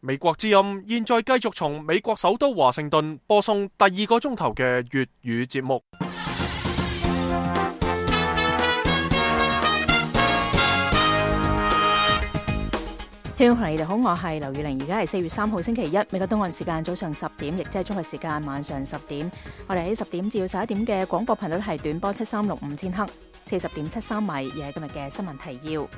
美國之音現在繼續從美國首都華盛頓播送第2個鐘頭嘅粵語節目。 聽眾朋友你哋好，我係劉宇玲，而家係4月3號星期一，美國東岸時間早上10點，亦即係中國時間晚上10點。我哋喺10點至11點嘅廣播頻率係短波7365千赫，40.73米，而係今日嘅新聞提要。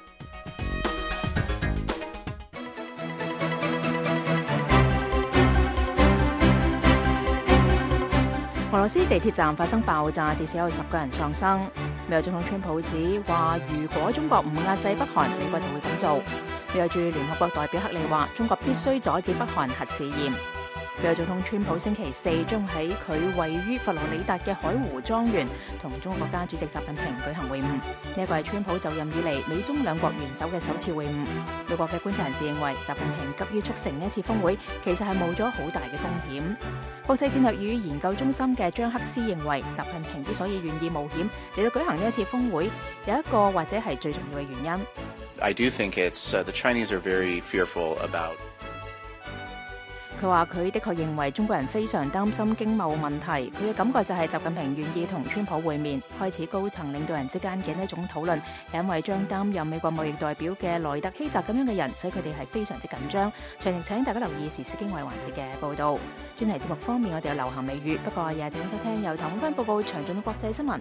俄羅斯地鐵站發生爆炸，至少有10個人喪生。美國總統川普指話，如果中國唔壓制北韓，美國就會咁做。美國駐聯合國代表克里話，中國必須阻止北韓核試驗。美國總統川普星期4將喺佢位於佛羅里達嘅海湖莊園同中國國家主席習近平舉行會晤。呢一個係川普就任以嚟美中兩國元首嘅首次會晤。美國嘅觀察人士認為，習近平急於促成呢一次峰會，其實係冒咗好大嘅風險。國際戰略與研究中心嘅張克斯認為，習近平之所以願意冒險嚟到舉行呢一次峰會，有一個或者係最重要嘅原因。 I do think it's the Chinese are very fearful about. 佢話佢的確認為中國人非常擔心經貿問題，佢嘅感覺就係習近平願意同川普會面，開始高層領導人之間嘅呢種討論，因為將擔任美國貿易代表嘅萊特希澤咁樣嘅人，使佢哋係非常之緊張。詳情請大家留意時事經緯環節嘅報導。專題節目方面，我哋有流行美語，不過也請收聽由譚永芬報告詳盡嘅國際新聞。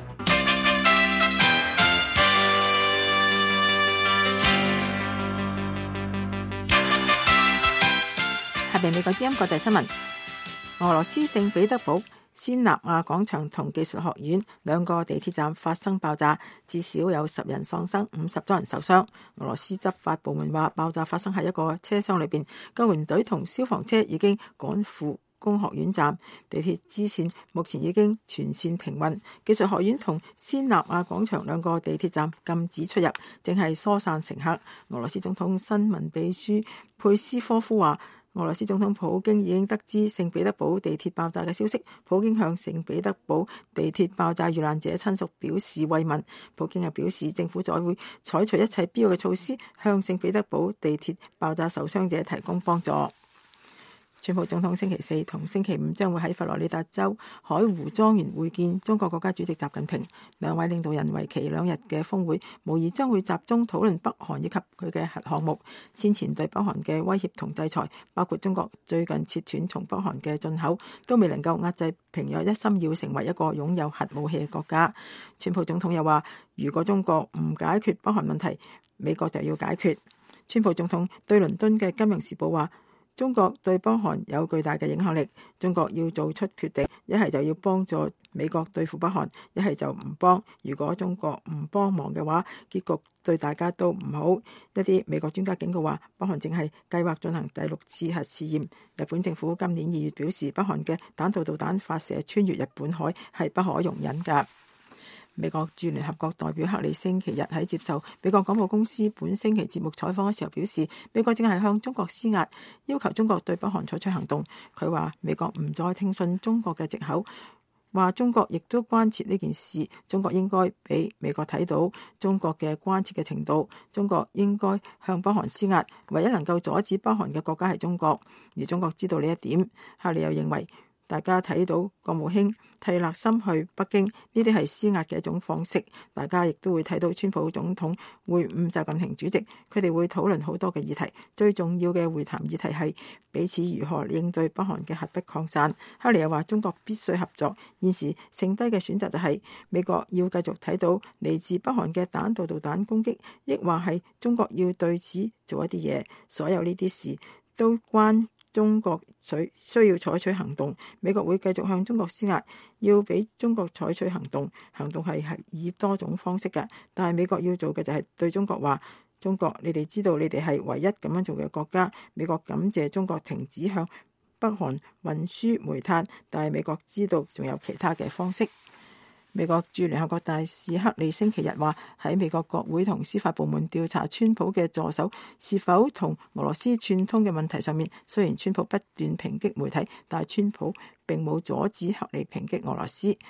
下邊美國之音國際新聞：俄羅斯聖彼得堡先納亞廣場同技術學院兩個地鐵站發生爆炸，至少有10人喪生，50多人受傷。俄羅斯執法部門話，爆炸發生喺一個車廂裏邊，救援隊同消防車已經趕赴工學院站，地鐵支線目前已經全線停運。技術學院同先納亞廣場兩個地鐵站禁止出入，正係疏散乘客。俄羅斯總統新聞秘書佩斯科夫話，俄羅斯總統普京已經得知聖彼得堡地鐵爆炸嘅消息，普京向聖彼得堡地鐵爆炸遇難者親屬表示慰問。普京又表示，政府再會採取一切必要嘅措施，向聖彼得堡地鐵爆炸受傷者提供幫助。川普總統星期4同星期5將會喺佛羅里達州海湖莊園會見中國國家主席習近平，兩位領導人為期2日嘅峰會，無疑將會集中討論北韓以及佢嘅核項目。先前對北韓嘅威脅同制裁，包括中國最近切斷從北韓嘅進口，都未能夠壓制平壤一心要成為一個擁有核武器嘅國家。川普總統又話，如果中國唔解決北韓問題，美國就要解決。川普總統對倫敦嘅《金融時報》話，中國對北韓有巨大嘅影響力，中國要做出決定，一係就要幫助美國對付北韓，一係就唔幫。如果中國唔幫忙嘅話，結局對大家都唔好。一啲美國專家警告話，北韓正係計劃進行第6次核試驗。日本政府今年2月表示，北韓嘅彈道導彈發射穿越日本海係不可容忍㗎。美國駐聯合國代表克里星期日喺接受美國廣播公司本星期節目採訪嘅時候表示，美國正係向中國施壓，要求中國對北韓採取行動。佢話美國唔再聽信中國嘅藉口，話中國亦都關切呢件事，中國應該俾美國睇到中國嘅關切嘅程度，中國應該向北韓施壓，唯一能夠阻止北韓嘅國家係中國，而中國知道呢一點。克里又認為，大家睇到國務卿蒂勒森去北京，呢啲係施壓嘅一種方式。大家亦都會睇到川普總統會晤習近平主席，佢哋會討論好多嘅議題。最重要嘅會談議題係彼此如何應對北韓嘅核不擴散。克里又話，中國必須合作，現時剩低嘅選擇就係美國要繼續睇到嚟自北韓嘅彈道導彈攻擊，抑或係中國要對此做一啲嘢。所有呢啲事都關中國需要採取行動，美國會繼續向中國施壓，要俾中國採取行動。行動係以多種方式嘅，但係美國要做嘅就係對中國話，中國你哋知道你哋係唯一咁樣做嘅國家。美國感謝中國停止向北韓運輸煤炭，但係美國知道仲有其他嘅方式。美國駐聯合國大使克里星期日話，喺美國國會同司法部門調查川普嘅助手是否同俄羅斯串通嘅問題上面，雖然川普不斷抨擊媒體，但係川普並冇阻止克里抨擊俄羅斯。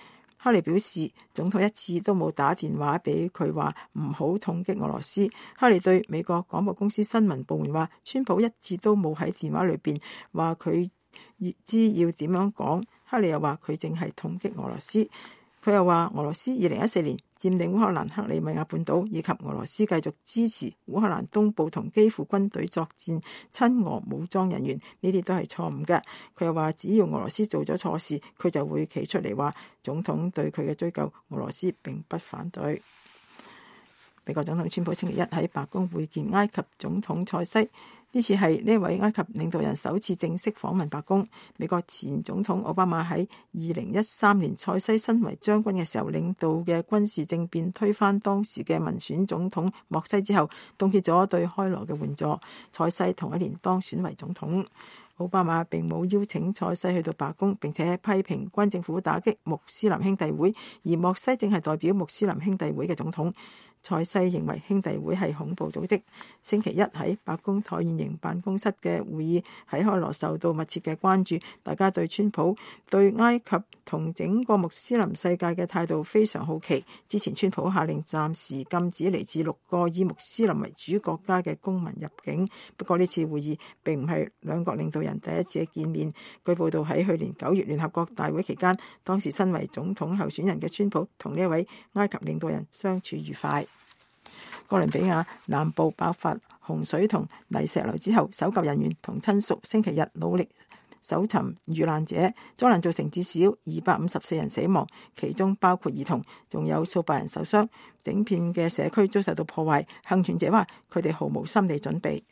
哈利表示，總統一次都冇打電話俾佢話唔好痛擊俄羅斯。哈利對美國廣播公司新聞部門話，川普一次都冇喺電話裏邊話佢知要點樣講。哈利又話佢淨係痛擊俄羅斯。佢又話俄羅斯2014年佔領烏克蘭克里米亞半島，以及俄羅斯繼續支持烏克蘭東部同基輔軍隊作戰親俄武裝人員，呢啲都係錯誤嘅。佢又話只要俄羅斯做咗錯事，佢就會企出嚟話總統對佢嘅追究，俄羅斯並不反對。美國總統川普星期一喺白宮會見埃及總統塞西。呢次係呢位埃及領導人首次正式訪問白宮。美國前總統奧巴馬喺2013年塞西身為將軍嘅時候領導嘅軍事政變推翻當時嘅民選總統莫西之後，凍結咗對開羅嘅援助。塞西同一年當選為總統。奧巴馬並冇邀請塞西去到白宮，並且批評軍政府打擊穆斯林兄弟會，而莫西正係代表穆斯林兄弟會嘅總統。塞西認為兄弟會係恐怖組織。星期一喺白宮橢圓形辦公室嘅會議喺開羅受到密切嘅關注，大家對川普對埃及同整個穆斯林世界嘅態度非常好奇。之前川普下令暫時禁止嚟自6個以穆斯林為主國家嘅公民入境，不過呢次會議並唔係兩國領導人第一次嘅見面。據報道喺去年9月聯合國大會期間，當時身為總統候選人嘅川普同呢一位埃及領導人相處愉快。哥倫比亞南部爆發洪水同泥石流之後，搜救人員同親屬星期日努力搜尋遇難者。災難造成至少254人死亡，其中包括兒童，仲有數百人受傷。整片嘅社區遭受到破壞。幸存者話佢哋毫無心理準備。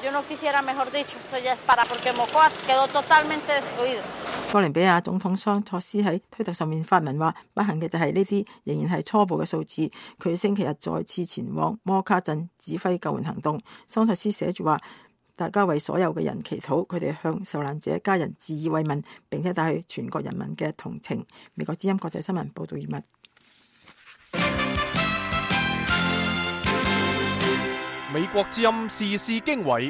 哥倫比亞總統桑托斯喺推特上面發文話，不幸嘅就係呢啲仍然係初步嘅數字。佢星期日再次前往摩卡鎮指揮救援行動。桑托斯寫住話，大家為所有嘅人祈禱，佢哋向受難者家人致以慰問，並且帶去全國人民嘅同情。美國之音國際新聞報道完畢。 美國之音時事經緯，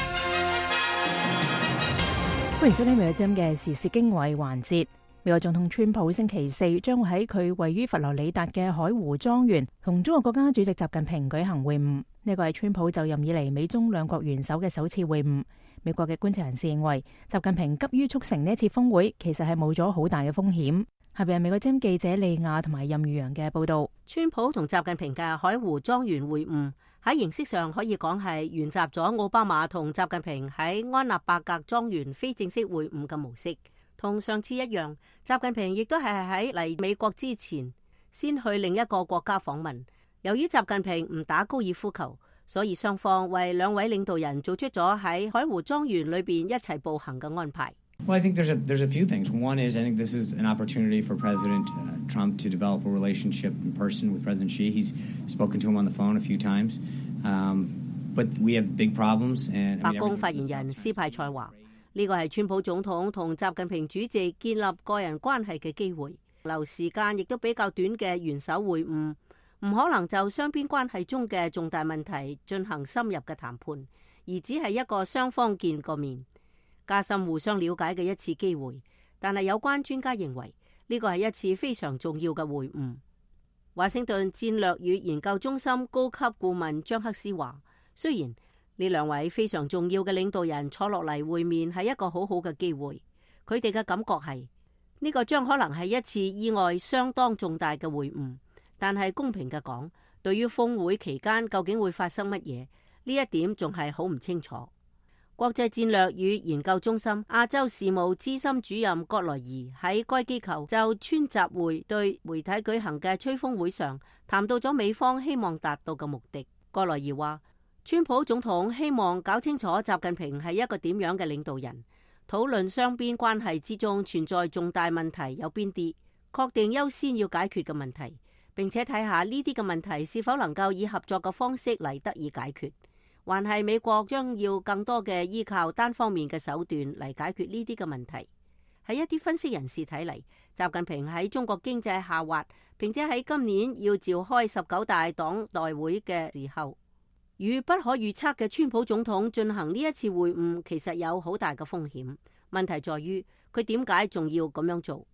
歡迎收聽美國之音嘅時事經緯環節。美國總統川普星期四將會喺佢位於佛羅里達嘅海湖莊園同中國國家主席習近平舉行會晤。呢個係川普就任以嚟美中兩國元首嘅首次會晤。美國嘅觀察人士認為，習近平急於促成呢一次峰會，其實係冒咗好大嘅風險。下邊係美國之音記者利亞同埋任宇陽嘅報道。 川普同習近平嘅海湖莊園會晤喺形式上可以講係沿襲咗奧巴馬同習近平喺安納伯格莊園非正式會晤嘅模式。同上次一樣，習近平亦都係喺嚟美國之前先去另一個國家訪問。由於習近平唔打高爾夫球，所以雙方為兩位領導人做出咗喺海湖莊園裏邊一齊步行嘅安排。 Well, I think there's a few things. One is I think this is an opportunity for President Trump to develop a relationship in person with President Xi. He's spoken to him on the phone a few times, but we have big problems. And 白宮發言人斯派塞話：呢個係川普總統同習近平主席建立個人關係嘅機會，留時間亦都比較短嘅元首會晤，唔可能就雙邊關係中嘅重大問題進行深入嘅談判，而只係一個雙方見個面，加深互相了解嘅一次機會。但係有關專家認為呢個係一次非常重要嘅會晤。華盛頓戰略與研究中心高級顧問張克斯話：雖然呢兩位非常重要嘅領導人坐落嚟會面係一個好好嘅機會，佢哋嘅感覺係呢個將可能係一次意外相當重大嘅會晤。但係公平嘅講，對於峰會期間究竟會發生乜嘢，呢一點仲係好唔清楚。國際戰略與研究中心亞洲事務資深主任葛萊儀喺該機構就川習會對媒體舉行嘅吹風會上談到咗美方希望達到嘅目的。葛萊儀話：川普總統希望搞清楚習近平係一個點樣嘅領導人，討論雙邊關係之中存在重大問題有邊啲，確定優先要解決嘅問題，並且睇下呢啲嘅問題是否能夠以合作嘅方式嚟得以解決，還係美國將要更多嘅依靠單方面嘅手段嚟解決呢啲嘅問題。喺一啲分析人士睇嚟，習近平喺中國經濟下滑，並且喺今年要召開19大黨代會嘅時候，與不可預測嘅川普總統進行呢一次會晤，其實有好大嘅風險。問題在於佢點解仲要咁樣做？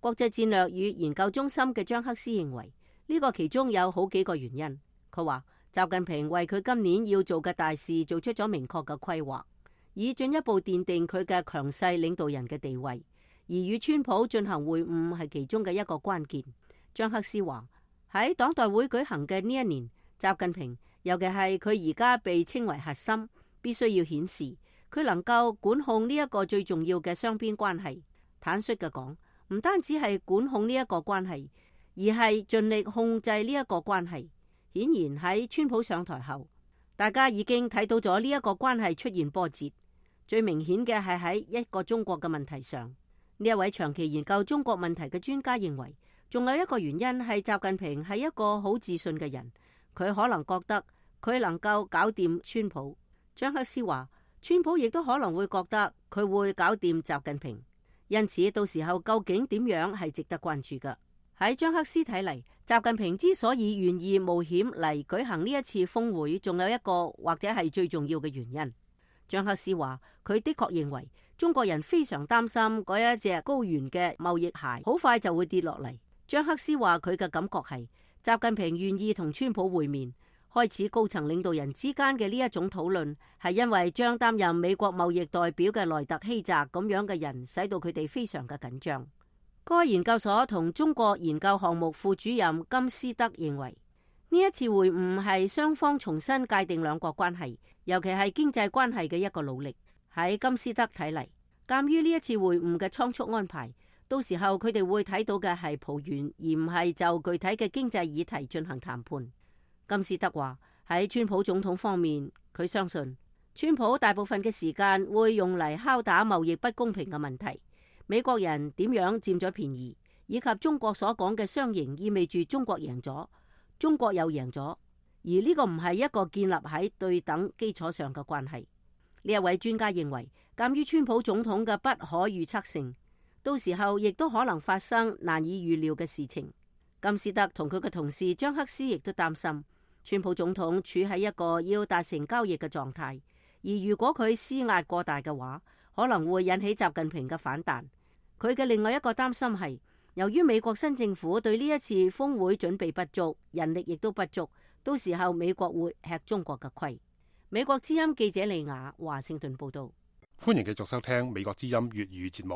國際戰略與研究中心嘅張克斯認為，呢個其中有好幾個原因。佢話習近平為佢今年要做嘅大事做出咗明確嘅規劃，以進一步奠定佢嘅強勢領導人嘅地位。而與川普進行會晤係其中嘅一個關鍵。張克斯話喺黨代會舉行嘅呢一年，習近平尤其係佢而家被稱為核心，必須要顯示佢能夠管控呢一個最重要嘅雙邊關係。坦率嘅講，唔單止係管控呢一個關係，而係盡力控制呢一個關係。顯然喺川普上台後，大家已經睇到咗呢一個關係出現波折。最明顯嘅係喺一個中國嘅問題上。呢一位長期研究中國問題嘅專家認為，仲有一個原因係習近平係一個好自信嘅人，佢可能覺得佢能夠搞掂川普。張克斯話，川普亦都可能會覺得佢會搞掂習近平，因此到時候究竟點樣係值得關注嘅。喺張克斯睇嚟，習近平之所以願意冒險嚟舉行呢一次峰會，仲有一個或者係最重要嘅原因。張克斯話，佢的確認為中國人非常擔心嗰一隻高原嘅貿易鞋好快就會跌落嚟。張克斯話佢嘅感覺係習近平願意同川普會面，開始高層領導人之間嘅呢一種討論，係因為將擔任美國貿易代表嘅萊特希澤咁樣嘅人，使到佢哋非常嘅緊張。該研究所同中國研究項目副主任金斯德認為，呢一次會晤係雙方重新界定兩國關係，尤其係經濟關係嘅一個努力。喺金斯德睇嚟，鑒於呢一次會晤嘅倉促安排，到時候佢哋會睇到嘅係抱怨，而唔係就具體嘅經濟議題進行談判。金斯德話喺川普總統方面，佢相信川普大部分嘅時間會用嚟敲打貿易不公平嘅問題，美國人點樣佔咗便宜，以及中國所講嘅雙贏意味住中國贏咗，中國又贏咗，而呢個唔係一個建立喺對等基礎上嘅關係。呢一位專家認為，鑒於川普總統嘅不可預測性，到時候亦都可能發生難以預料嘅事情。金斯德同佢嘅同事張克斯亦都擔心，川普總統處喺一個要達成交易嘅狀態，而如果佢施壓過大嘅話，可能會引起習近平嘅反彈。佢嘅另外一個擔心係，由於美國新政府對呢一次峰會準備不足，人力亦都不足，到時候美國會吃中國嘅虧。美國之音記者利亞華盛頓報道。 歡迎繼續收聽美國之音粵語節目。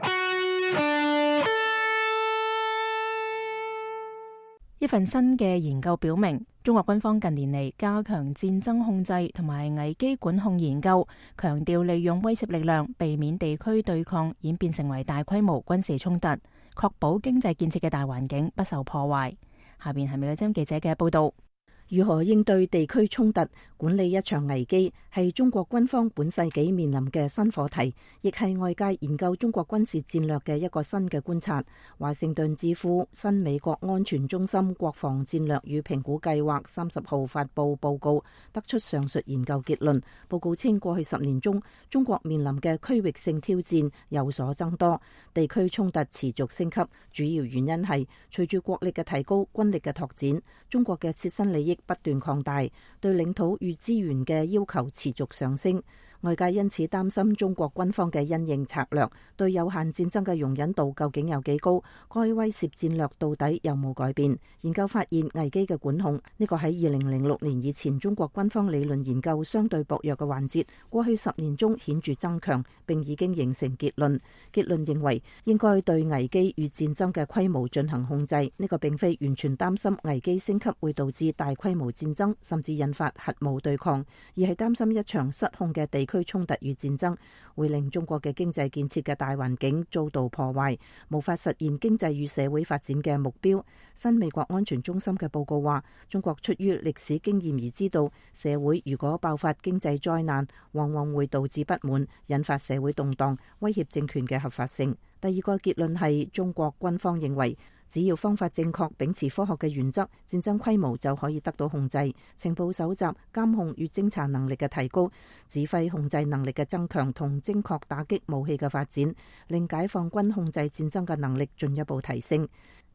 一份新嘅研究表明，中國軍方近年嚟加強戰爭控制同埋危機管控研究，強調利用威懾力量避免地區對抗演變成為大規模軍事衝突，確保經濟建設嘅大環境不受破壞。下邊係美國之音記者嘅報道。 如何應對地區衝突、管理一場危機，係中國軍方本世紀面臨嘅新課題，亦係外界研究中國軍事戰略嘅一個新嘅觀察。華盛頓智庫新美國安全中心國防戰略與評估計劃30號發布報告，得出上述研究結論。報告稱，過去10年中，中國面臨嘅區域性挑戰有所增多，地區衝突持續升級。主要原因係隨住國力嘅提高、軍力嘅拓展，中國嘅切身利益不斷擴大，對領土與資源嘅要求持續上升。外界因此擔心中國軍方嘅因應策略對有限戰爭嘅容忍度究竟有幾高，該威懾戰略到底有冇改變。研究發現，危機嘅管控呢個喺2006年以前中國軍方理論研究相對薄弱嘅環節，過去10年中顯著增強，並已經形成結論。結論認為應該對危機與戰爭嘅規模進行控制，呢個並非完全擔心危機升級會導致大規模戰爭，甚至引發核武對抗，而係擔心一場失控嘅地區衝突與戰爭會令中國嘅經濟建設嘅大環境遭到破壞，無法實現經濟與社會發展嘅目標。新美國安全中心嘅報告話，中國出於歷史經驗而知道，社會如果爆發經濟災難，往往會導致不滿，引發社會動盪，威脅政權嘅合法性。第二個結論係，中國軍方認為，只要方法正確，秉持科學嘅原則，戰爭規模就可以得到控制。情報搜集、監控與偵查能力嘅提高，指揮控制能力嘅增強同精確打擊武器嘅發展，令解放軍控制戰爭嘅能力進一步提升。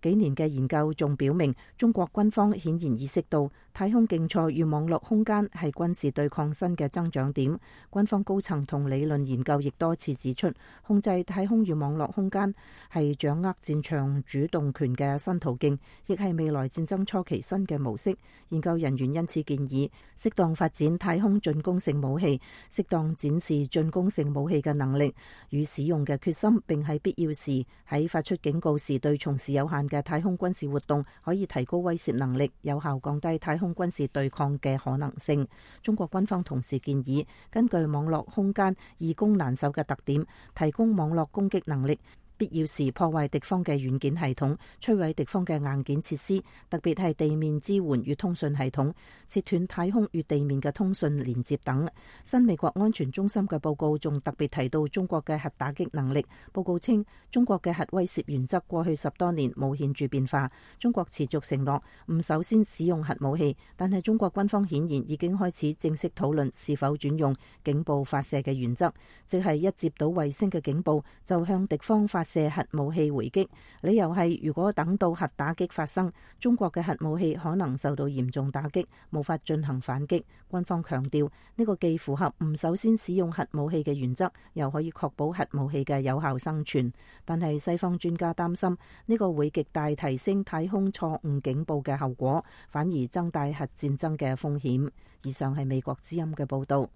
幾年嘅研究仲表明，中國軍方顯然意識到太空競賽與網絡空間係軍事對抗新嘅增長點。軍方高層同理論研究亦多次指出，控制太空與網絡空間係掌握戰場主動權嘅新途徑，亦係未來戰爭初期新嘅模式。研究人員因此建議，適當發展太空進攻性武器，適當展示進攻性武器嘅能力與使用嘅決心，並喺必要時喺發出警告時對從事有限嘅太空軍事活動可以提高威懾能力，有效降低太空軍事對抗嘅可能性。中國軍方同時建議，根據網絡空間易攻難守嘅特點，提供網絡攻擊能力，必要時破壞敵方嘅軟件系統，摧毀敵方嘅硬件設施，特別係地面支援與通訊系統，切斷太空與地面嘅通訊連接等。新美國安全中心嘅報告仲特別提到中國嘅核打擊能力。報告稱，中國嘅核威懾原則過去10多年冇顯著變化。中國持續承諾唔首先使用核武器，但係中國軍方顯然已經開始正式討論是否轉用警報發射嘅原則，即係一接到衛星嘅警報就向敵方發射核武器回擊。理由係如果等到核打擊發生，中國嘅核武器可能受到嚴重打擊，無法進行反擊。軍方強調呢個既符合唔首先使用核武器嘅原則，又可以確保核武器嘅有效生存。但係西方專家擔心呢個會極大提升太空錯誤警報嘅後果，反而增大核戰爭嘅風險。以上係美國之音嘅報道。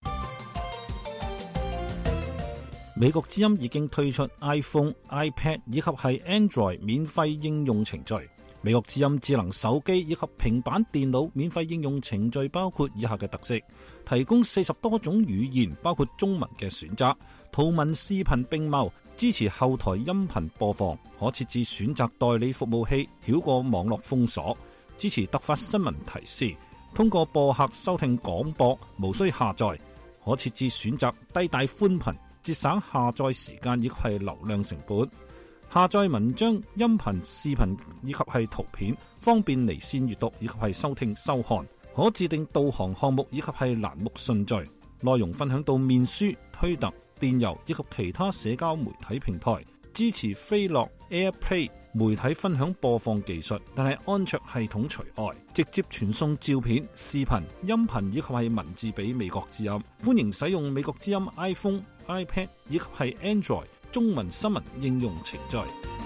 美國之音已經推出 iPhone、iPad 以及係 Android 免費應用程序。美國之音智能手機以及平板電腦免費應用程序包括以下嘅特色：提供40多種語言，包括中文嘅選擇，圖文視頻並茂，支持後台音頻播放，可設置選擇代理服務器，繞過網絡封鎖，支持突發新聞提示，通過播客收聽廣播，無需下載，可設置選擇低帶寬頻，節省下載時間以及係流量成本，下載文章、音頻、視頻以及係圖片，方便離線閱讀以及係收聽收看，可自定導航項目以及係欄目順序，內容分享到面書、推特、電郵以及其他社交媒體平台，支持飛樂、AirPlay 媒體分享播放技術，但係安卓系統除外，直接傳送照片、視頻、音頻以及係文字俾美國之音。歡迎使用美國之音 iPhone、iPad 以及係 Android 中文新聞應用程序。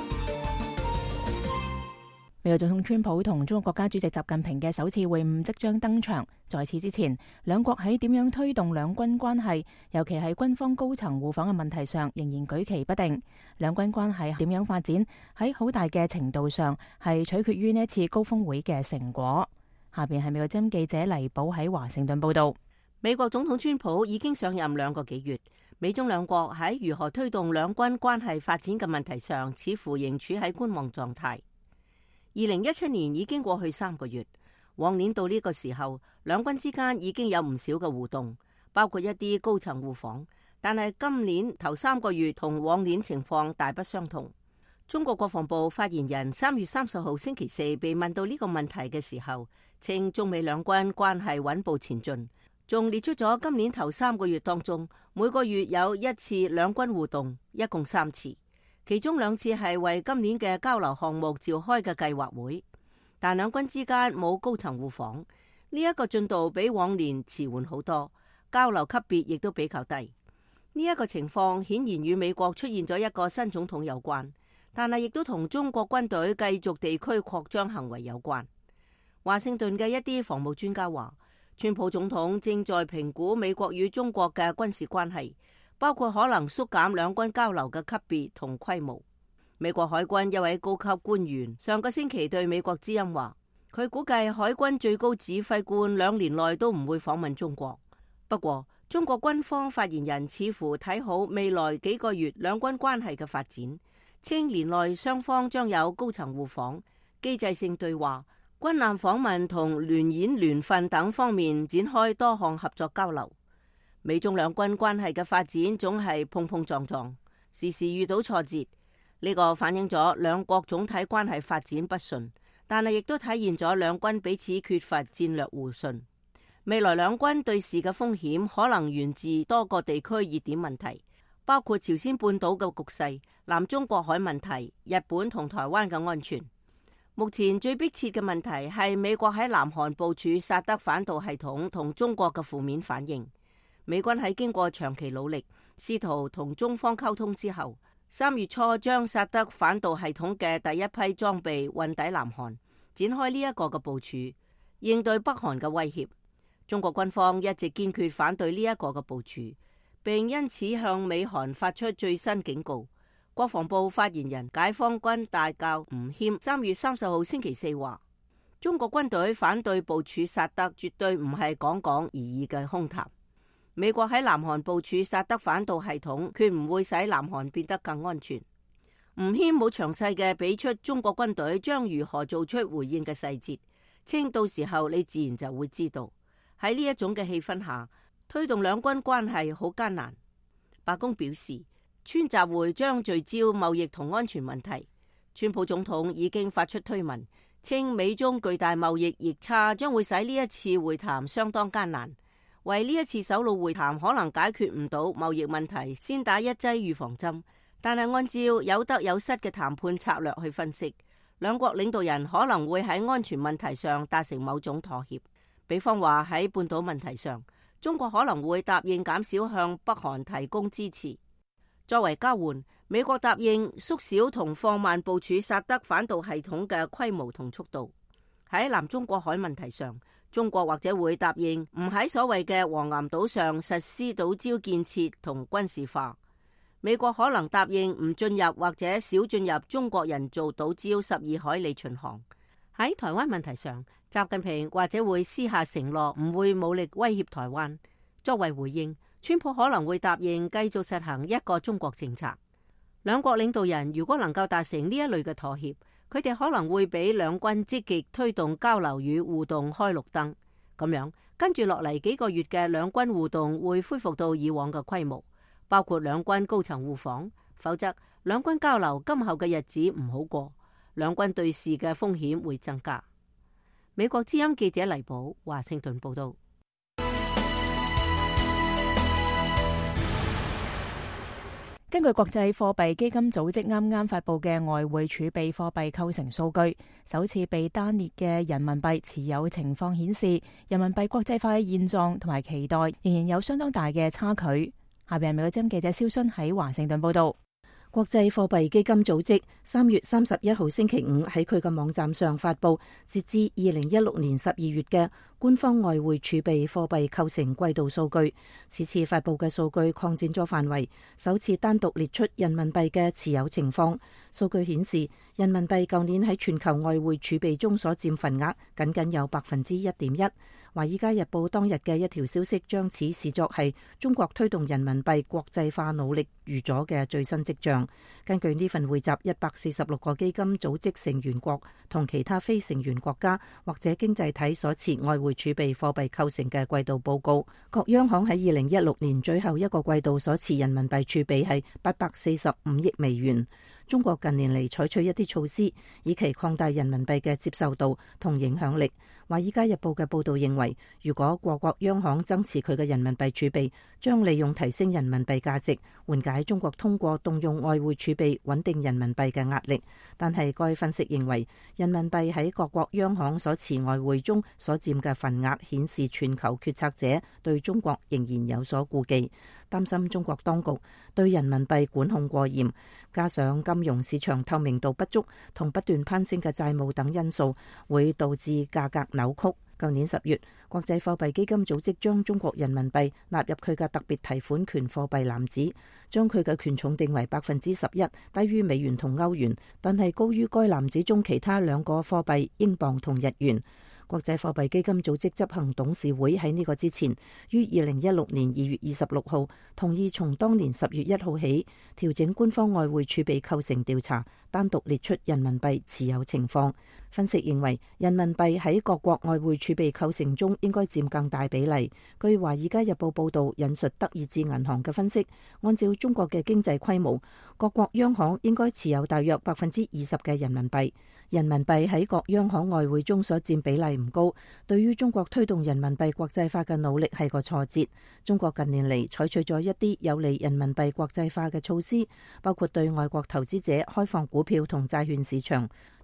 美國總統川普同中國國家主席習近平嘅首次會晤即將登場。在此之前，兩國喺點樣推動兩軍關係，尤其係軍方高層互訪嘅問題上，仍然舉棋不定。兩軍關係點樣發展，喺好大嘅程度上係取決於呢一次高峰會嘅成果。下邊係美國之音記者黎寶喺華盛頓報道。 美國總統川普已經上任2個幾月，美中兩國喺如何推動兩軍關係發展嘅問題上，似乎仍處喺觀望狀態。2017年已經過去3個月，往年到呢個時候，兩軍之間已經有唔少嘅互動，包括一啲高層互訪。但係今年頭3個月同往年情況大不相同。中國國防部發言人3月30號星期四被問到呢個問題嘅時候，稱中美兩軍關係穩步前進，仲列出咗今年頭3個月當中每個月有1次兩軍互動，一共3次。其中2次係為今年嘅交流項目召開嘅計劃會，但兩軍之間冇高層互訪，呢一個進度比往年遲緩好多，交流級別亦都比較低。呢一個情況顯然與美國出現咗一個新總統有關，但係亦都同中國軍隊繼續地區擴張行為有關。華盛頓嘅一啲防務專家話，川普總統正在評估美國與中國嘅軍事關係，包括可能縮減兩軍交流嘅級別同規模。美國海軍一位高級官員上個星期對美國之音話，佢估計海軍最高指揮官2年內都唔會訪問中國。不過，中國軍方發言人似乎睇好未來幾個月兩軍關係嘅發展，稱年內雙方將有高層互訪、機制性對話、軍艦訪問同聯演聯訓等方面展開多項合作交流。美中兩軍關係嘅發展總係碰碰撞撞，時時遇到挫折，呢個反映咗兩國總體關係發展不順，但係亦都體現咗兩軍彼此缺乏戰略互信。未來兩軍對峙嘅風險可能源自多個地區熱點問題，包括朝鮮半島嘅局勢、南中國海問題、日本同台灣嘅安全。 目前最迫切嘅問題係美國喺南韓部署薩德反導系統同中國嘅負面反應。美軍喺經過長期努力，試圖同中方溝通之後，3月初將薩德反導系統嘅第一批裝備運抵南韓，展開呢一個嘅部署，應對北韓嘅威脅。中國軍方一直堅決反對呢一個嘅部署，並因此向美韓發出最新警告。國防部發言人解放軍大校吳謙3月30號星期四話，中國軍隊反對部署薩德絕對唔係講講而已嘅空談。美國喺南韓部署薩德反導系統，決唔會使南韓變得更安全。吳謙冇詳細嘅俾出中國軍隊將如何做出回應嘅細節，稱到時候你自然就會知道。喺呢一種嘅氣氛下，推動兩軍關係好艱難。白宮表示，川習會將聚焦貿易同安全問題。川普總統已經發出推文，稱美中巨大貿易逆差將會使呢一次會談相當艱難。為呢一次首腦會談可能解決唔到貿易問題，先打一劑預防針。但係按照有得有失嘅談判策略去分析，兩國領導人可能會喺安全問題上達成某種妥協。比方話喺半島問題上，中國可能會答應減少向北韓提供支持。作為交換，美國答應縮小同放慢部署薩德反導系統嘅規模同速度。喺南中國海問題上，中國或者會答應唔喺所謂嘅黃岩島上實施島礁建設同軍事化。美國可能答應唔進入或者少進入中國人造島礁12海里巡航。喺台灣問題上，習近平或者會私下承諾唔會武力威脅台灣。作為回應，川普可能會答應繼續實行一個中國政策。兩國領導人如果能夠達成呢一類嘅妥協，佢哋可能會俾兩軍積極推動交流與互動開綠燈。咁樣跟住落嚟幾個月嘅兩軍互動會恢復到以往嘅規模，包括兩軍高層互訪。否則兩軍交流今後嘅日子唔好過，兩軍對峙嘅風險會增加。美國之音記者黎寶華盛頓報道。 根據國際貨幣基金組織啱啱發佈嘅外匯儲備貨幣構成數據，首次被單列嘅人民幣持有情況顯示，人民幣國際化嘅現狀同埋期待仍然有相當大嘅差距。下邊係美國之音記者蕭순喺華盛頓報道。 國際貨幣基金組織3月31號星期五喺佢嘅網站上發佈截至2016年12月嘅官方外匯儲備貨幣構成季度數據。此次發佈嘅數據擴展咗範圍，首次單獨列出人民幣嘅持有情況。數據顯示，人民幣舊年喺全球外匯儲備中所佔份額僅僅有1.1%。華爾街日報當日嘅一條消息將此視作係中國推動人民幣國際化努力預咗嘅最新跡象。根據呢份匯集146個基金組織成員國同其他非成員國家或者經濟體所持外匯儲備貨幣構成嘅季度報告，各央行喺2016年最後一個季度所持人民幣儲備係845億美元。中國近年嚟採取一啲措施，以期擴大人民幣嘅接受度同影響力。華爾街日報嘅報導認為，如果各國央行增持佢嘅人民幣儲備，將利用提升人民幣價值，緩解中國通過動用外匯儲備穩定人民幣嘅壓力。但係該分析認為，人民幣喺各國央行所持外匯中所佔嘅份額顯示全球決策者對中國仍然有所顧忌，擔心中國當局對人民幣管控過嚴，加上金融市場透明度不足同不斷攀升嘅債務等因素，會導致價格扭曲。舊年10月，國際貨幣基金組織將中國人民幣納入佢嘅特別提款權貨幣籃子，將佢嘅權重定為11%，低於美元同歐元，但係高於該籃子中其他兩個貨幣英鎊同日元。國際貨幣基金組織執行董事會喺呢個之前，於2016年2月26號同意從當年10月1號起調整官方外匯儲備構成調查，單獨列出人民幣持有情況。分析認為，人民幣喺各國外匯儲備構成中應該佔更大比例。據華爾街日報報導引述德意志銀行嘅分析，按照中國嘅經濟規模，各國央行應該持有大約20%嘅人民幣。人民幣喺各央行外匯中所佔比例唔高，對於中國推動人民幣國際化嘅努力係個挫折。中國近年嚟採取咗一啲有利人民幣國際化嘅措施，包括對外國投資者開放股票同債券市場。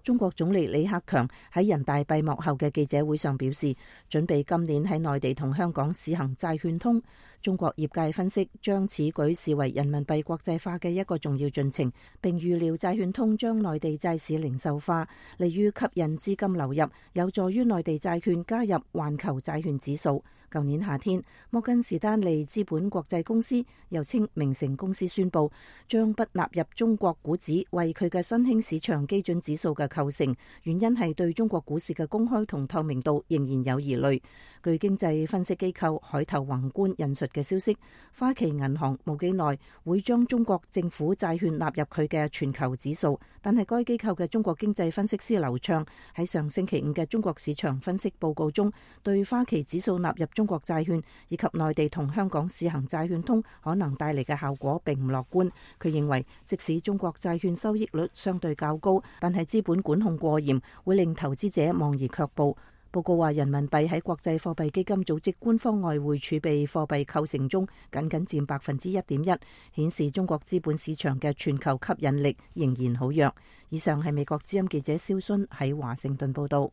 中國總理李克強喺人大閉幕後嘅記者會上表示，準備今年喺內地同香港試行債券通。中國業界分析將此舉視為人民幣國際化嘅一個重要進程，並預料債券通將內地債市零售化，利於吸引資金流入，有助於內地債券加入環球債券指數。舊年夏天，摩根士丹利資本國際公司又稱明晟公司宣布將不納入中國股指為佢嘅新興市場基準指數嘅構成，原因係對中國股市嘅公開同透明度仍然有疑慮。據經濟分析機構海頭宏觀引述嘅消息，花旗銀行冇幾耐會將中國政府債券納入佢嘅全球指數，但係該機構嘅中國經濟分析師劉暢喺上星期五嘅中國市場分析報告中，對花旗指數納入中國債券以及內地同香港試行債券通可能帶嚟嘅效果並唔樂觀。佢認為，即使中國債券收益率相對較高，但係資本管控過嚴，會令投資者望而卻步。報告話，人民幣喺國際貨幣基金組織官方外匯儲備貨幣構成中僅佔1.1%，顯示中國資本市場嘅全球吸引力仍然好弱。以上係美國之音記者蕭薰喺華盛頓報道。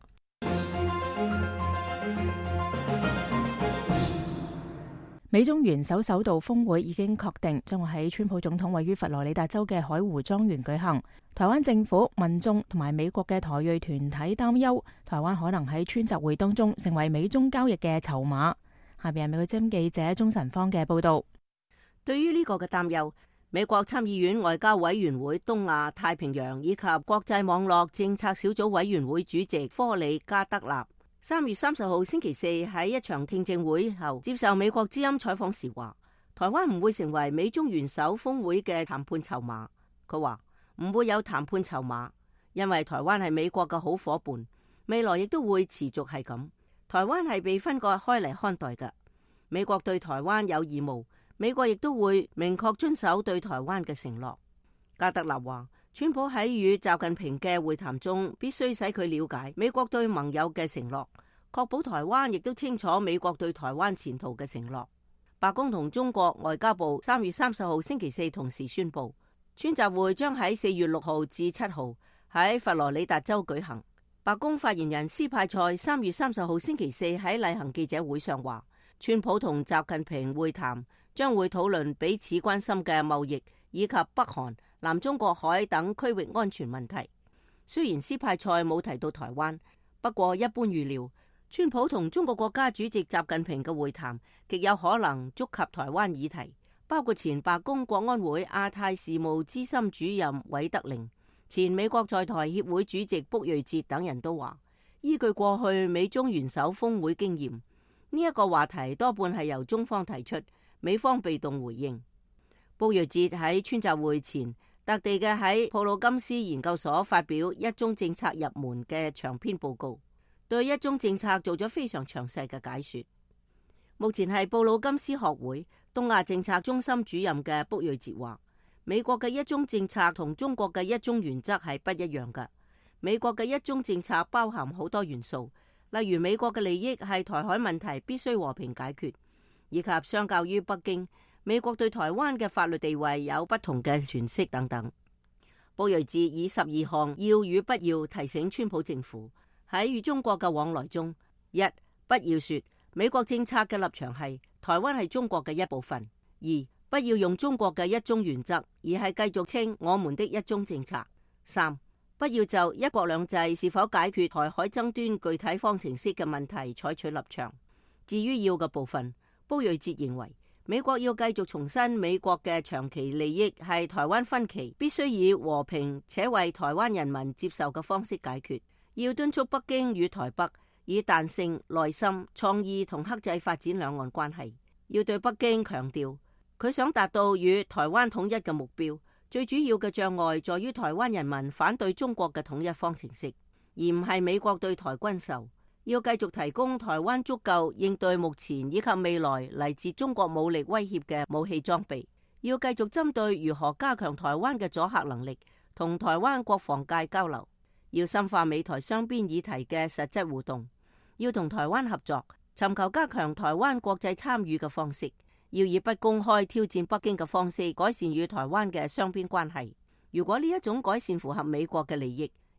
美中元首首度峰會已經確定，將會喺川普總統位於佛羅里達州嘅海湖莊園舉行。台灣政府、民眾同埋美國嘅台裔團體擔憂，台灣可能喺川習會當中成為美中交易嘅籌碼。下邊係美國之音記者鍾晨芳嘅報道。 對於呢個嘅擔憂，美國參議院外交委員會東亞太平洋以及國際網絡政策小組委員會主席科里加德納3月30號星期四喺一場聽證會後接受美國之音採訪時話，台灣唔會成為美中元首峰會嘅談判籌碼。佢話唔會有談判籌碼，因為台灣係美國嘅好伙伴，未來亦都會持續係咁。台灣係被分割開嚟看待嘅，美國對台灣有義務，美國亦都會明確遵守對台灣嘅承諾。加德納話，川普喺與習近平嘅會談中，必須使佢了解美國對盟友嘅承諾，確保台灣亦都清楚美國對台灣前途嘅承諾。白宮同中國外交部3月30號星期四同時宣布，川習會將喺4月6號至7號喺佛羅里達州舉行。白宮發言人斯派塞3月30號星期四喺例行記者會上話，川普同習近平會談將會討論彼此關心嘅貿易以及北韓、南中國海等區域安全問題。雖然斯派塞冇提到台灣，不過一般預料，川普同中國國家主席習近平嘅會談極有可能觸及台灣議題，包括前白宮國安會亞太事務資深主任韋德寧、前美國在台協會主席卜瑞哲等人都話，依據過去美中元首峰會經驗，呢一個話題多半係由中方提出，美方被動回應。卜瑞哲喺川習會前特地嘅喺普魯金斯研究所發表一中政策入門嘅長篇報告，對一中政策做咗非常詳細嘅解說。目前係布魯金斯學會東亞政策中心主任嘅卜瑞哲話，美國嘅一中政策同中國嘅一中原則係不一樣嘅。美國嘅一中政策包含好多元素，例如美國嘅利益係台海問題必須和平解決，以及相較於北京，美國對台灣嘅法律地位有不同嘅詮釋等等。布瑞哲以12項要與不要提醒川普政府喺與中國嘅往來中：一、不要說美國政策嘅立場係台灣係中國嘅一部分；二、不要用中國嘅一中原則，而係繼續稱我們的一中政策；三、不要就一國兩制是否解決台海爭端具體方程式嘅問題採取立場。至於要嘅部分，布瑞哲認為美國要繼續重申美國嘅長期利益係台灣分歧必須以和平且為台灣人民接受嘅方式解決，要敦促北京與台北以彈性、耐心、創意同克制發展兩岸關係，要對北京強調佢想達到與台灣統一嘅目標，最主要嘅障礙在於台灣人民反對中國嘅統一方程式，而唔係美國對台軍售。要繼續提供台灣足夠應對目前以及未來嚟自中國武力威脅嘅武器裝備，要繼續針對如何加強台灣嘅阻嚇能力，同台灣國防界交流，要深化美台雙邊議題嘅實質互動，要同台灣合作，尋求加強台灣國際參與嘅方式，要以不公開挑戰北京嘅方式改善與台灣嘅雙邊關係。如果呢一種改善符合美國嘅利益，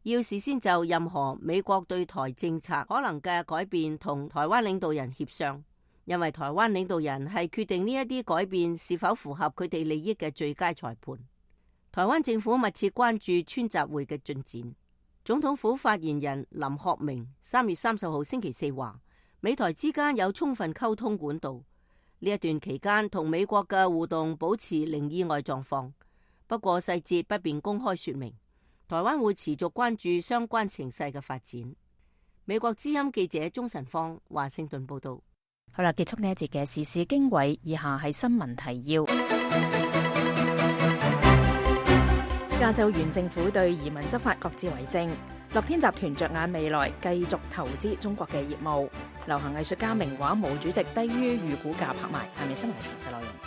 要事先就任何美國對台政策可能嘅改變同台灣領導人協商，因為台灣領導人係決定呢一啲改變是否符合佢哋利益嘅最佳裁判。台灣政府密切關注川習會嘅進展。總統府發言人林學明3月30號星期四話，美台之間有充分溝通管道，呢一段期間同美國嘅互動保持零意外狀況，不過細節不便公開說明。台灣會持續關注相關情勢嘅發展。美國之音記者鍾晨芳華盛頓報道。 好啦，結束呢一節嘅時事經緯，以下係新聞提要。加州縣政府對移民執法各自為政。樂天集團着眼未來，繼續投資中國嘅業務。流行藝術家名畫毛主席低於預估價拍賣。係咪新聞詳細內容？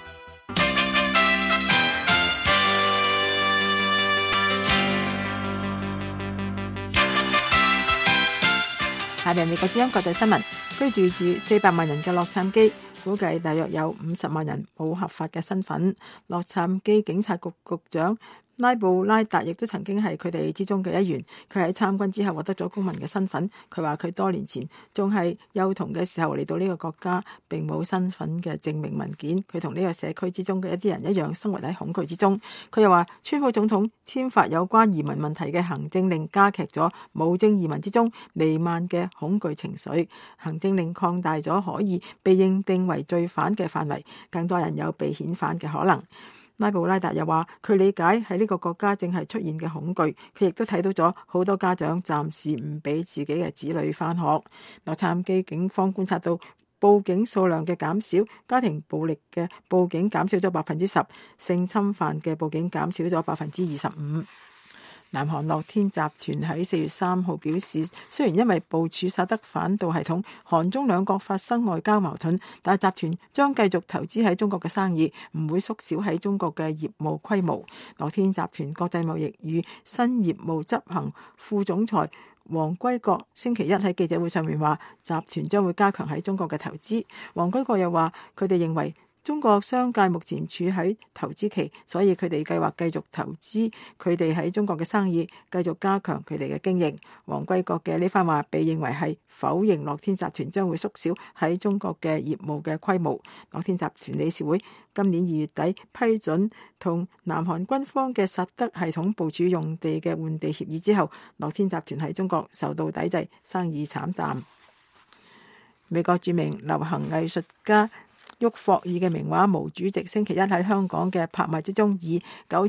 下面美國之音國際新聞，居住住400萬人嘅洛杉磯，估計大約有50萬人冇合法嘅身份。洛杉磯警察局局長拉布拉達亦都曾經係佢哋之中嘅一員，佢喺參軍之後獲得咗公民嘅身份。佢話佢多年前仲係幼童嘅時候嚟到呢個國家，並冇身份嘅證明文件。佢同呢個社區之中嘅一啲人一樣，生活喺恐懼之中。佢又話川普總統簽發有關移民問題嘅行政令，加劇咗無證移民之中彌漫嘅恐懼情緒。行政令擴大咗可以被認定為罪犯嘅範圍，更多人有被遣返嘅可能。拉布拉達又話佢理解喺呢個國家正係出現嘅恐懼，佢亦都睇到咗好多家長暫時唔俾自己嘅子女返學。洛杉磯警方觀察到報警數量嘅減少，家庭暴力嘅報警減少咗10%，性侵犯嘅報警減少咗25%。南韓樂天集團喺4月3號表示，雖然因為部署薩德反導系統，韓中兩國發生外交矛盾，但係集團將繼續投資喺中國嘅生意，唔會縮小喺中國嘅業務規模。樂天集團國際貿易與新業務執行副總裁黃歸國星期一喺記者會上面話，集團將會加強喺中國嘅投資。黃歸國又話，佢哋認為中國商界目前處喺投資期，所以佢哋計劃繼續投資佢哋喺中國嘅生意，繼續加強佢哋嘅經營。黃歸國嘅呢番話被認為係否認樂天集團將會縮小喺中國嘅業務嘅規模。樂天集團理事會今年2月底批准同南韓軍方嘅薩德系統部署用地嘅換地協議之後，樂天集團喺中國受到抵制，生意慘淡。美國著名流行藝術家沃霍爾嘅名畫毛主席星期一喺香港嘅拍賣之中，以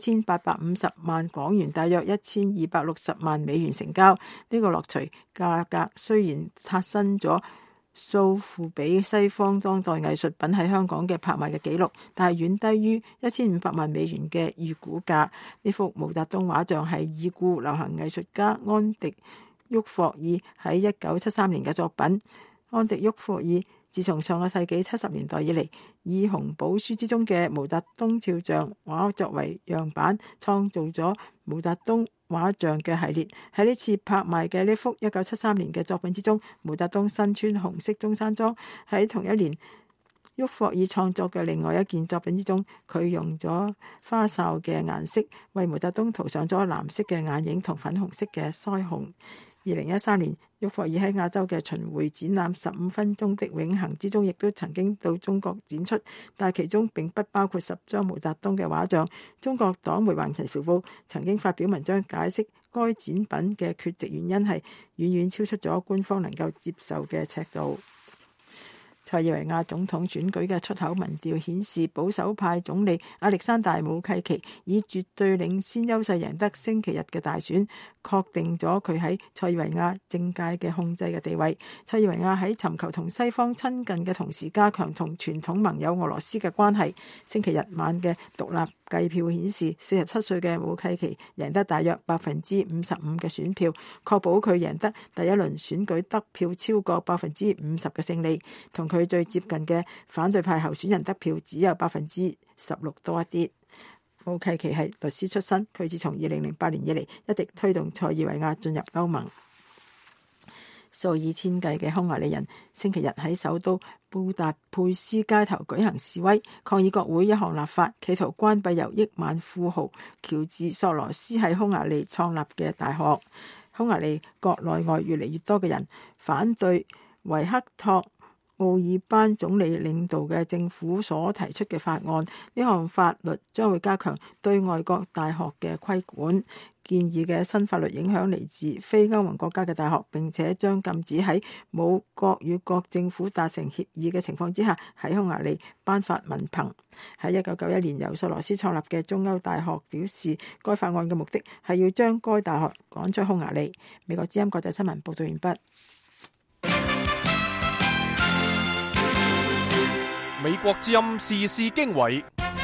9850萬港元，大約1260萬美元成交。呢個落槌價格雖然刷新咗數付比西方當代藝術品喺香港嘅拍賣嘅紀錄，但係遠低於1500萬美元嘅預估價。呢幅毛澤東畫像係已故流行藝術家安迪沃霍爾喺1973年嘅作品。安迪沃霍爾自從上個世紀70年代以嚟，以紅寶書之中嘅毛澤東肖像畫作為樣板，創造咗毛澤東畫像嘅系列。喺呢次拍賣嘅呢幅1973年嘅作品之中，毛澤東身穿紅色中山裝。喺同一年，沃霍爾創作嘅另外一件作品之中，佢用咗花哨嘅顏色為毛澤東塗上咗藍色嘅眼影同粉紅色嘅腮紅。2013年，沃霍爾喺亞洲嘅巡迴展覽15分鐘的永恆之中，亦都曾經到中國展出，但其中並不包括10張毛澤東嘅畫像。中國黨媒《環球時報》曾經發表文章解釋該展品嘅缺席原因係遠遠超出咗官方能夠接受嘅尺度。塞爾維亞總統選舉嘅出口民調顯示，保守派總理亞歷山大武契奇以絕對領先優勢贏得星期日嘅大選，確定咗佢喺塞爾維亞政界嘅控制嘅地位。塞爾維亞喺尋求同西方親近嘅同時，加強同傳統盟友俄羅斯嘅關係。星期日晚嘅獨立計票顯示，47歲嘅武契奇贏得大約55%嘅選票，確保佢贏得第一輪選舉得票超過50%嘅勝利。同佢最接近嘅反對派候選人得票只有16%多一啲。武契奇係律師出身，佢自從2008年以嚟一直推動塞爾維亞進入歐盟。數以千計嘅匈牙利人星期日喺首都布達佩斯街頭舉行示威，抗議國會一項立法，企圖關閉由億萬富豪喬治索羅斯喺匈牙利創立嘅大學。匈牙利國內外越嚟越多嘅人反對維克托奧爾班總理領導嘅政府所提出嘅法案。呢項法律將會加強對外國大學嘅規管。建議嘅新法律影響嚟自非歐盟國家嘅大學，並且將禁止喺冇國與國政府達成協議嘅情況之下喺匈牙利頒發文憑。喺1991年由索羅斯創立嘅中歐大學表示，該法案嘅目的係要將該大學趕出匈牙利。美國之音國際新聞報道完畢。 美國之音時事經緯，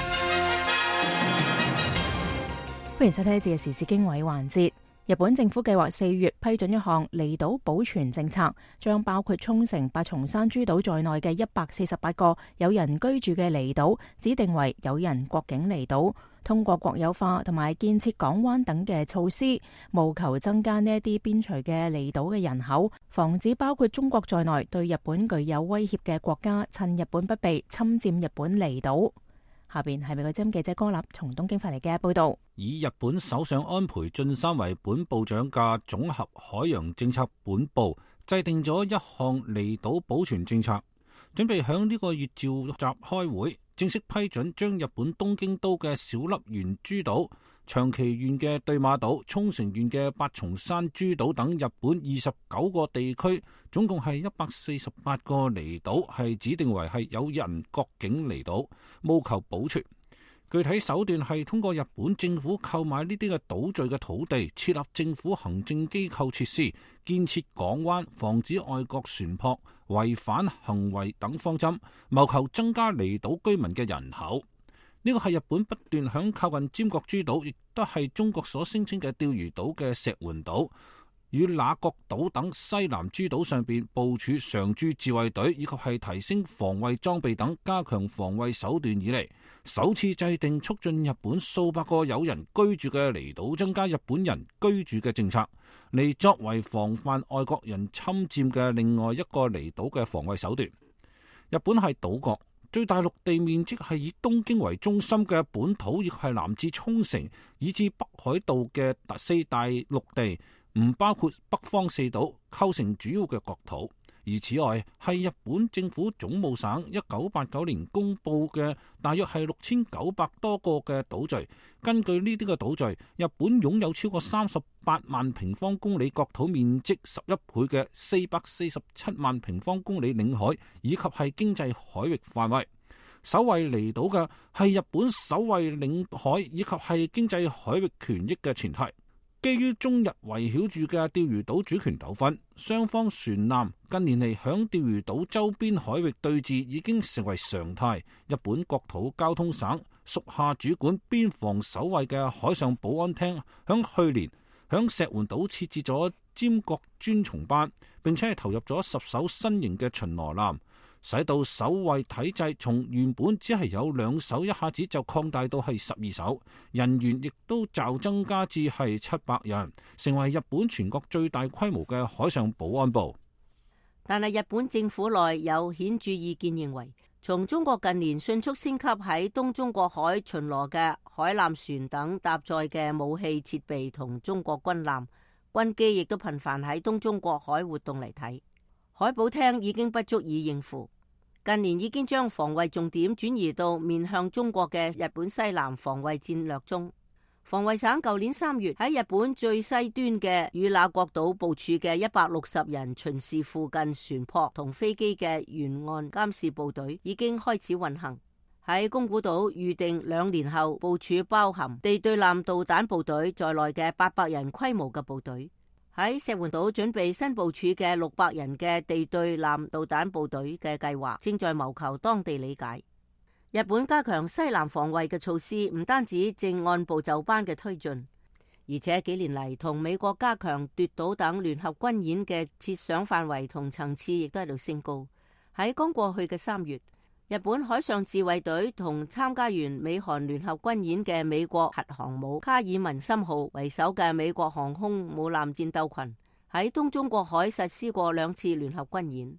歡迎收聽呢節嘅時事經緯環節。日本政府計劃4月批准一項離島保全政策，將包括沖繩、八重山諸島在內嘅148個有人居住嘅離島指定為有人國境離島，通過國有化同埋建設港灣等嘅措施，務求增加呢一啲邊陲嘅離島嘅人口，防止包括中國在內對日本具有威脅嘅國家趁日本不備侵佔日本離島。下邊係美國之音記者柯立從東京發嚟嘅報道。 以日本首相安倍晉三為本部長嘅總合海洋政策本部制定咗一項離島保全政策，準備響呢個月召集開會，正式批准將日本東京都嘅小笠原諸島、長崎縣嘅對馬島、沖繩縣嘅八重山諸島等日本29個地區，總共係148個離島，係指定為係有人國境離島，務求保存。具體手段係通過日本政府購買呢啲嘅島嶼嘅土地，設立政府行政機構設施，建設港灣，防止外國船舶違反行為等方針，謀求增加離島居民嘅人口。呢個係日本不斷響靠近尖閣諸島，亦都係中國所聲稱嘅釣魚島嘅石垣島與那國島等西南諸島上邊部署常駐自衛隊，以及係提升防衛裝備等，加強防衛手段以嚟，首次制定促進日本數百個有人居住嘅離島增加日本人居住嘅政策，嚟作為防範外國人侵佔嘅另外一個離島嘅防衛手段。日本係島國，最大陸地面積係以東京為中心嘅本土，亦係南至沖繩以至北海道嘅4大陸地，唔包括北方4島，構成主要嘅國土。而此外，係日本政府總務省1989年公布嘅大約係6900多個嘅島嶼。根據呢啲嘅島嶼，日本擁有超過38萬平方公里國土面積11倍嘅447萬平方公里領海，以及係經濟海域範圍。守衛離島嘅係日本守衛領海以及係經濟海域權益嘅前提。基於中日圍繞住嘅釣魚島主權糾紛，雙方船艦近年嚟響釣魚島周邊海域對峙已經成為常態。日本國土交通省屬下主管邊防守衛嘅海上保安廳響去年響石垣島設置咗尖閣專松班，並且係投入咗10艘新型嘅巡邏艦，使到守衛體制從原本只係有2艘，一下子就擴大到係12艘，人員亦都驟增加至係700人，成為日本全國最大規模嘅海上保安部。 但係日本政府內有顯著意見認為，從中國近年迅速升級喺東中國海巡邏嘅海艦船等搭載嘅武器設備同中國軍艦、軍機亦都頻繁喺東中國海活動嚟睇，海保廳已經不足以應付。近年已經將防衛重點轉移到面向中國嘅日本西南防衛戰略中。防衛省舊年3月喺日本最西端嘅與那國島部署嘅160人巡視附近船舶同飛機嘅沿岸監視部隊已經開始運行。喺宮古島預定2年後部署包含地對艦導彈部隊在內嘅800人規模嘅部隊。喺石垣島準備新部署嘅600人嘅地對艦導彈部隊嘅計劃正在謀求當地理解。日本加強西南防衛嘅措施唔單止正按部就班嘅推進，而且幾年嚟同美國加強奪島等聯合軍演嘅設想範圍同層次亦都喺度升高。喺剛過去嘅3月，日本海上自衛隊同參加完美韓聯合軍演嘅美國核航母卡爾文森號為首嘅美國航空母艦戰鬥群喺東中國海實施過2次聯合軍演。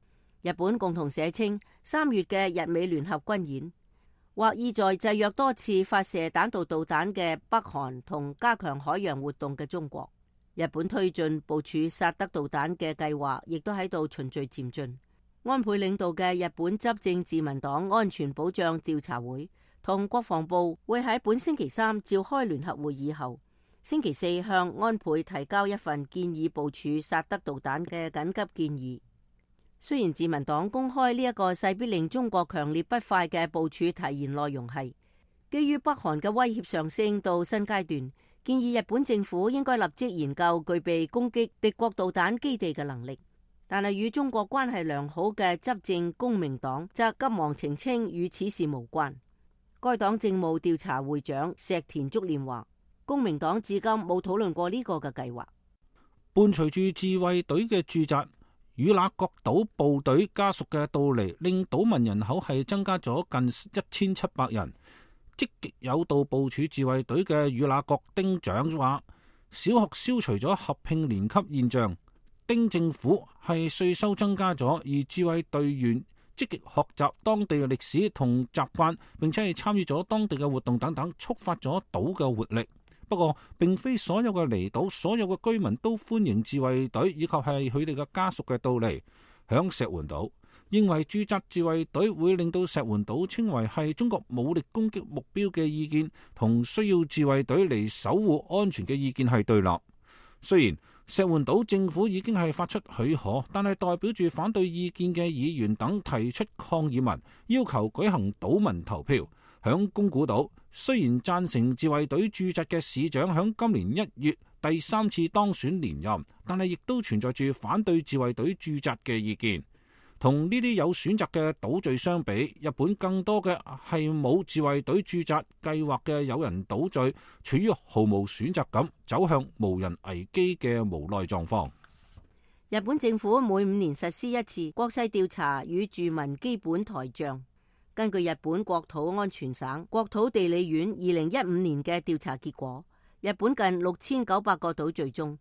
日本共同社稱，3月嘅日美聯合軍演，或意在制約多次發射彈道導彈嘅北韓同加強海洋活動嘅中國。日本推進部署薩德導彈嘅計劃，亦都喺度循序漸進。安倍領導嘅日本執政自民黨安全保障調查會同國防部會喺本星期3召開聯合會議後，星期4向安倍提交一份建議部署薩德導彈嘅緊急建議。雖然自民黨公開呢一個勢必令中國強烈不快嘅部署提言內容係基於北韓嘅威脅上升到新階段，建議日本政府應該立即研究具備攻擊敵國導彈基地嘅能力。但係與中國關係良好嘅執政公明黨則急忙澄清與此事無關。該黨政務調查會長石田竹蓮話，公明黨至今冇討論過呢個嘅計劃。 伴隨住自衛隊嘅駐紮，與那國島部隊家屬嘅到嚟，令島民人口係增加咗近1700人。積極有道部署自衛隊嘅與那國丁長話，小學消除咗合併年級現象。丁政府係稅收增加咗，而自衛隊員積極學習當地嘅歷史同習慣，並且係參與咗當地嘅活動等等，觸發咗島嘅活力。不過，並非所有嘅離島、所有嘅居民都歡迎自衛隊以及係佢哋嘅家屬嘅到嚟。響石垣島，認為駐紮自衛隊會令到石垣島稱為係中國武力攻擊目標嘅意見，同需要自衛隊嚟守護安全嘅意見係對立。雖然石垣島政府已經係發出許可，但係代表住反對意見嘅議員等提出抗議文，要求舉行島民投票。響宮古島，雖然贊成自衛隊駐紮嘅市長響今年1月第3次當選連任，但係亦都存在住反對自衛隊駐紮嘅意見。同呢啲有選擇嘅島嶼相比，日本更多嘅係冇自衛隊駐紮計劃嘅有人島嶼，處於毫無選擇感，走向無人危機嘅無奈狀況。 日本政府每5年實施一次國勢調查與住民基本台帳。根據日本國土安全省國土地理院2015年嘅調查結果，日本近6900個島嶼中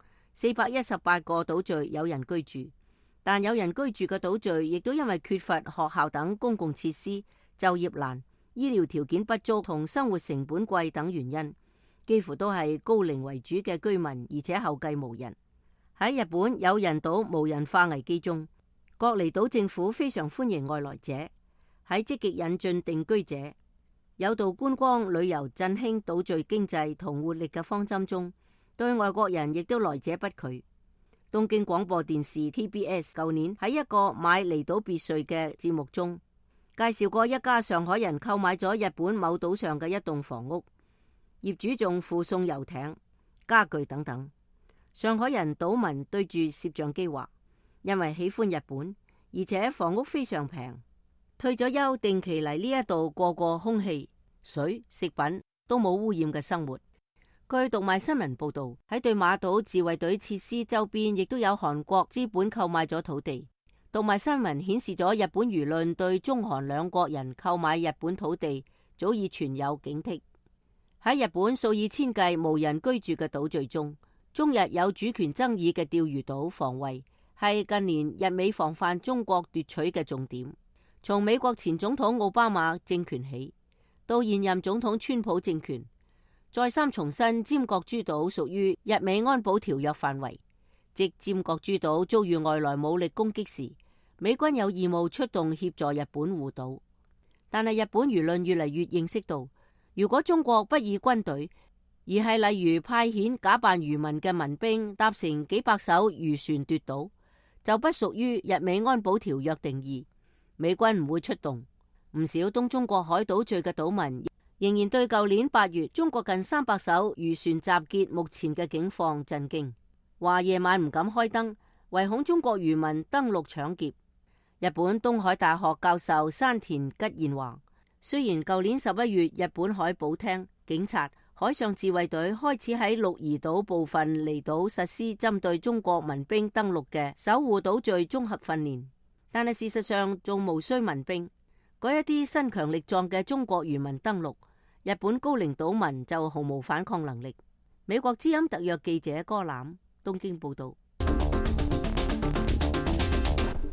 ，418個島嶼有人居住。但有人居住嘅島嶼亦都因為缺乏學校等公共設施、就業難、醫療條件不足同生活成本貴等原因，幾乎都係高齡為主嘅居民，而且後繼無人。喺日本有人島無人化危機中，各離島政府非常歡迎外來者，喺積極引進定居者、有道觀光旅遊振興島嶼經濟同活力嘅方針中，對外國人亦都來者不拒。東京廣播電視 TBS 舊年喺一個買離島別墅嘅節目中，介紹過一家上海人購買咗日本某島上嘅一棟房屋，業主仲附送遊艇、家具等等。上海人島民對住攝像機話，因為喜歡日本，而且房屋非常平，退咗休定期嚟呢一度過空氣、水、食品都冇污染嘅生活。據讀賣新聞報道，喺對馬島自衛隊設施周邊亦都有韓國資本購買咗土地。讀賣新聞顯示咗日本輿論對中韓兩國人購買日本土地早已存有警惕。喺日本數以千計無人居住嘅島嶼中，中日有主權爭議嘅釣魚島防衛係近年日美防範中國奪取嘅重點。從美國前總統奧巴馬政權起，到現任總統川普政權，再三重申尖閣諸島屬於日美安保條約範圍，即尖閣諸島遭遇外來武力攻擊時，美軍有義務出動協助日本護島。但係日本輿論越嚟越認識到，如果中國不以軍隊，而係例如派遣假扮漁民嘅民兵搭乘幾百艘漁船奪島，就不屬於日美安保條約定義，美軍唔會出動。唔少東中國海島嶼嘅島民仍然對舊年8月中國近300艘漁船集結目前嘅境況震驚，話夜晚唔敢開燈，唯恐中國漁民登陸搶劫。日本東海大學教授山田吉彥話，雖然舊年11月日本海保廳、警察、海上自衛隊開始喺鹿兒島部分離島實施針對中國民兵登陸嘅守護島嶼綜合訓練，但係事實上仲無需民兵。嗰一啲身強力壯嘅中國漁民登陸，日本高齡島民就毫無反抗能力。美國之音特約記者柯欖東京報道。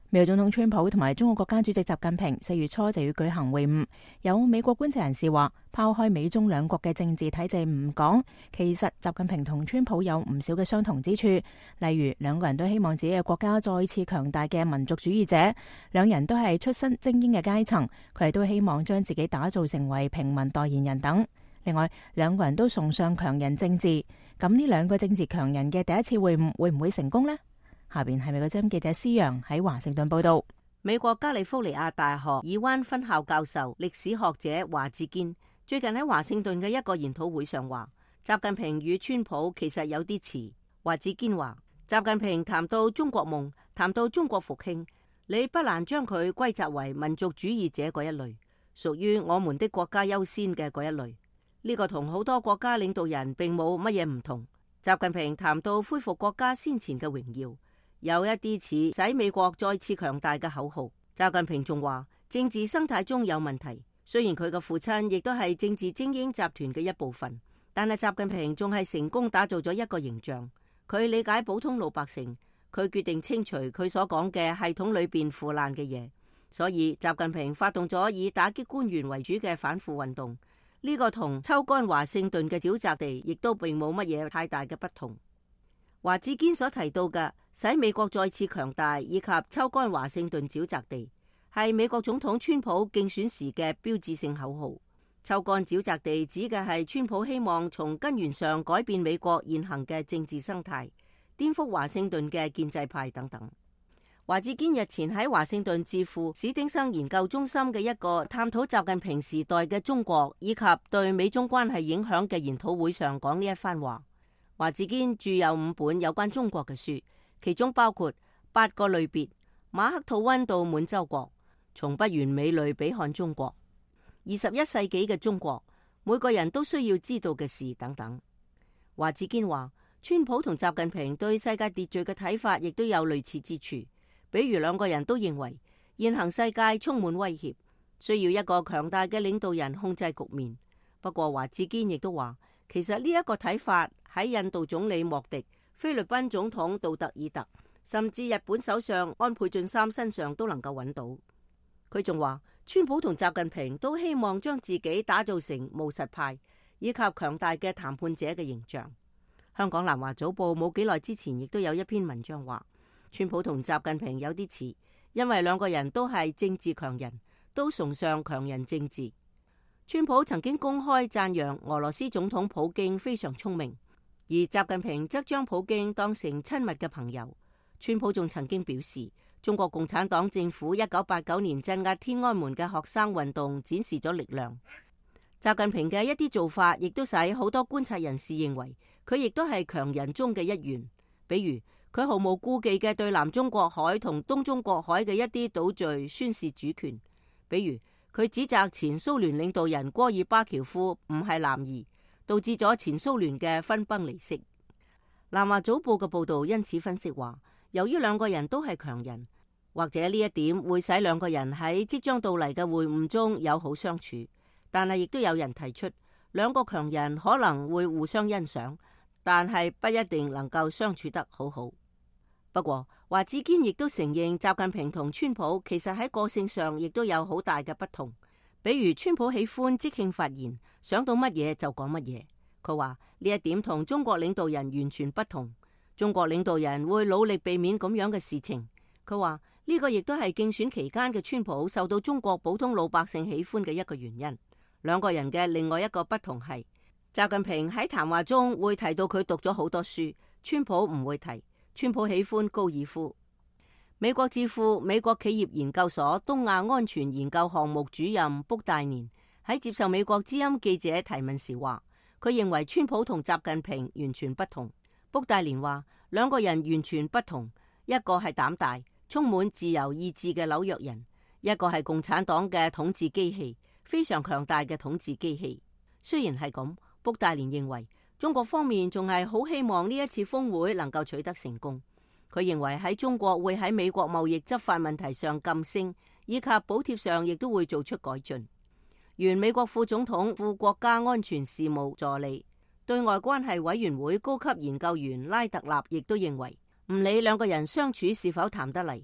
美國總統川普同埋中國國家主席習近平4月初就要舉行會晤。有美國觀察人士話，拋開美中兩國嘅政治體制唔講，其實習近平同川普有唔少嘅相同之處，例如兩個人都希望自己嘅國家再次強大嘅民族主義者，兩人都係出身精英嘅階層，佢哋都希望將自己打造成為平民代言人等。另外，兩個人都崇尚強人政治，咁呢兩個政治強人嘅第一次會晤會唔會成功呢？下邊係美國之音記者施洋喺華盛頓報道。 美國加利福尼亞大學爾灣分校教授、歷史學者華志堅最近喺華盛頓嘅一個研討會上話，習近平與川普其實有啲似。華志堅話，習近平談到中國夢，談到中國復興，你不難將佢歸責為民族主義者嗰一類，屬於我們的國家優先嘅嗰一類。呢個同好多國家領導人並冇乜嘢唔同。習近平談到恢復國家先前嘅榮耀，有一啲似使美國再次強大嘅口號。習近平仲話，政治生態中有問題。雖然佢嘅父親亦都係政治精英集團嘅一部分，但係習近平仲係成功打造咗一個形象。佢理解普通老百姓，佢決定清除佢所講嘅系統裏邊腐爛嘅嘢。所以習近平發動咗以打擊官員為主嘅反腐運動。呢個同抽乾華盛頓嘅沼澤地亦都並冇乜嘢太大嘅不同。華志堅所提到嘅使美國再次強大以及抽乾華盛頓沼澤地，係美國總統川普競選時嘅標誌性口號。抽乾沼澤地指嘅係川普希望從根源上改變美國現行嘅政治生態，顛覆華盛頓嘅建制派等等。華志堅日前喺華盛頓智庫史丁生研究中心嘅一個探討習近平時代嘅中國以及對美中關係影響嘅研討會上講呢一番話。華志堅著有5本有關中國嘅書，其中包括8個類別、馬克吐溫到滿洲國、從不完美類比看中國、21世紀嘅中國、每個人都需要知道嘅事等等。華志堅話，川普同習近平對世界秩序嘅睇法亦都有類似之處。比如兩個人都認為現行世界充滿威脅，需要一個強大嘅領導人控制局面。不過華志堅亦都話，其實呢一個睇法喺印度總理莫迪、菲律賓總統杜特爾特，甚至日本首相安倍晉三身上都能夠揾到。佢仲話，川普同習近平都希望將自己打造成務實派以及強大嘅談判者嘅形象。香港南華早報冇幾耐之前亦都有一篇文章話，川普同習近平有啲似，因為兩個人都係政治強人，都崇尚強人政治。川普曾經公開讚揚俄羅斯總統普京非常聰明，而習近平則將普京當成親密嘅朋友。川普仲曾經表示，中國共產黨政府1989年鎮壓天安門嘅學生運動展示咗力量。習近平嘅一啲做法亦都使好多觀察人士認為佢亦都係強人中嘅一員，比如佢毫無顧忌嘅對南中國海同東中國海嘅一啲島嶼宣示主權，比如佢指責前蘇聯領導人戈爾巴喬夫唔係男兒，導致咗前蘇聯嘅分崩離析。南華早報嘅報道因此分析話，由於兩個人都係強人，或者呢一點會使兩個人喺即將到嚟嘅會晤中友好相處，但係亦都有人提出，兩個強人可能會互相欣賞，但係不一定能夠相處得好好。不過華志堅亦都承認，習近平同川普其實喺個性上亦都有好大嘅不同。比如川普喜歡即興發言，想到乜嘢就講乜嘢。佢話呢一點同中國領導人完全不同。中國領導人會努力避免咁樣嘅事情。佢話呢個亦都係競選期間嘅川普受到中國普通老百姓喜歡嘅一個原因。兩個人嘅另外一個不同係，習近平喺談話中會提到佢讀咗好多書，川普唔會提。川普喜歡高爾夫。美國智庫美國企業研究所東亞安全研究項目主任卜大年喺接受美國之音記者提問時話，佢認為川普同習近平完全不同。卜大年話，兩個人完全不同，一個係膽大、充滿自由意志嘅紐約人，一個係共產黨嘅統治機器，非常強大嘅統治機器。雖然係咁，卜大年認為中國方面仲係好希望呢一次峰會能夠取得成功。佢認為喺中國會喺美國貿易執法問題上噤聲，以及補貼上亦都會做出改進。原美國副總統、副國家安全事務助理、對外關係委員會高級研究員拉特納亦都認為，唔理兩個人相處是否談得嚟，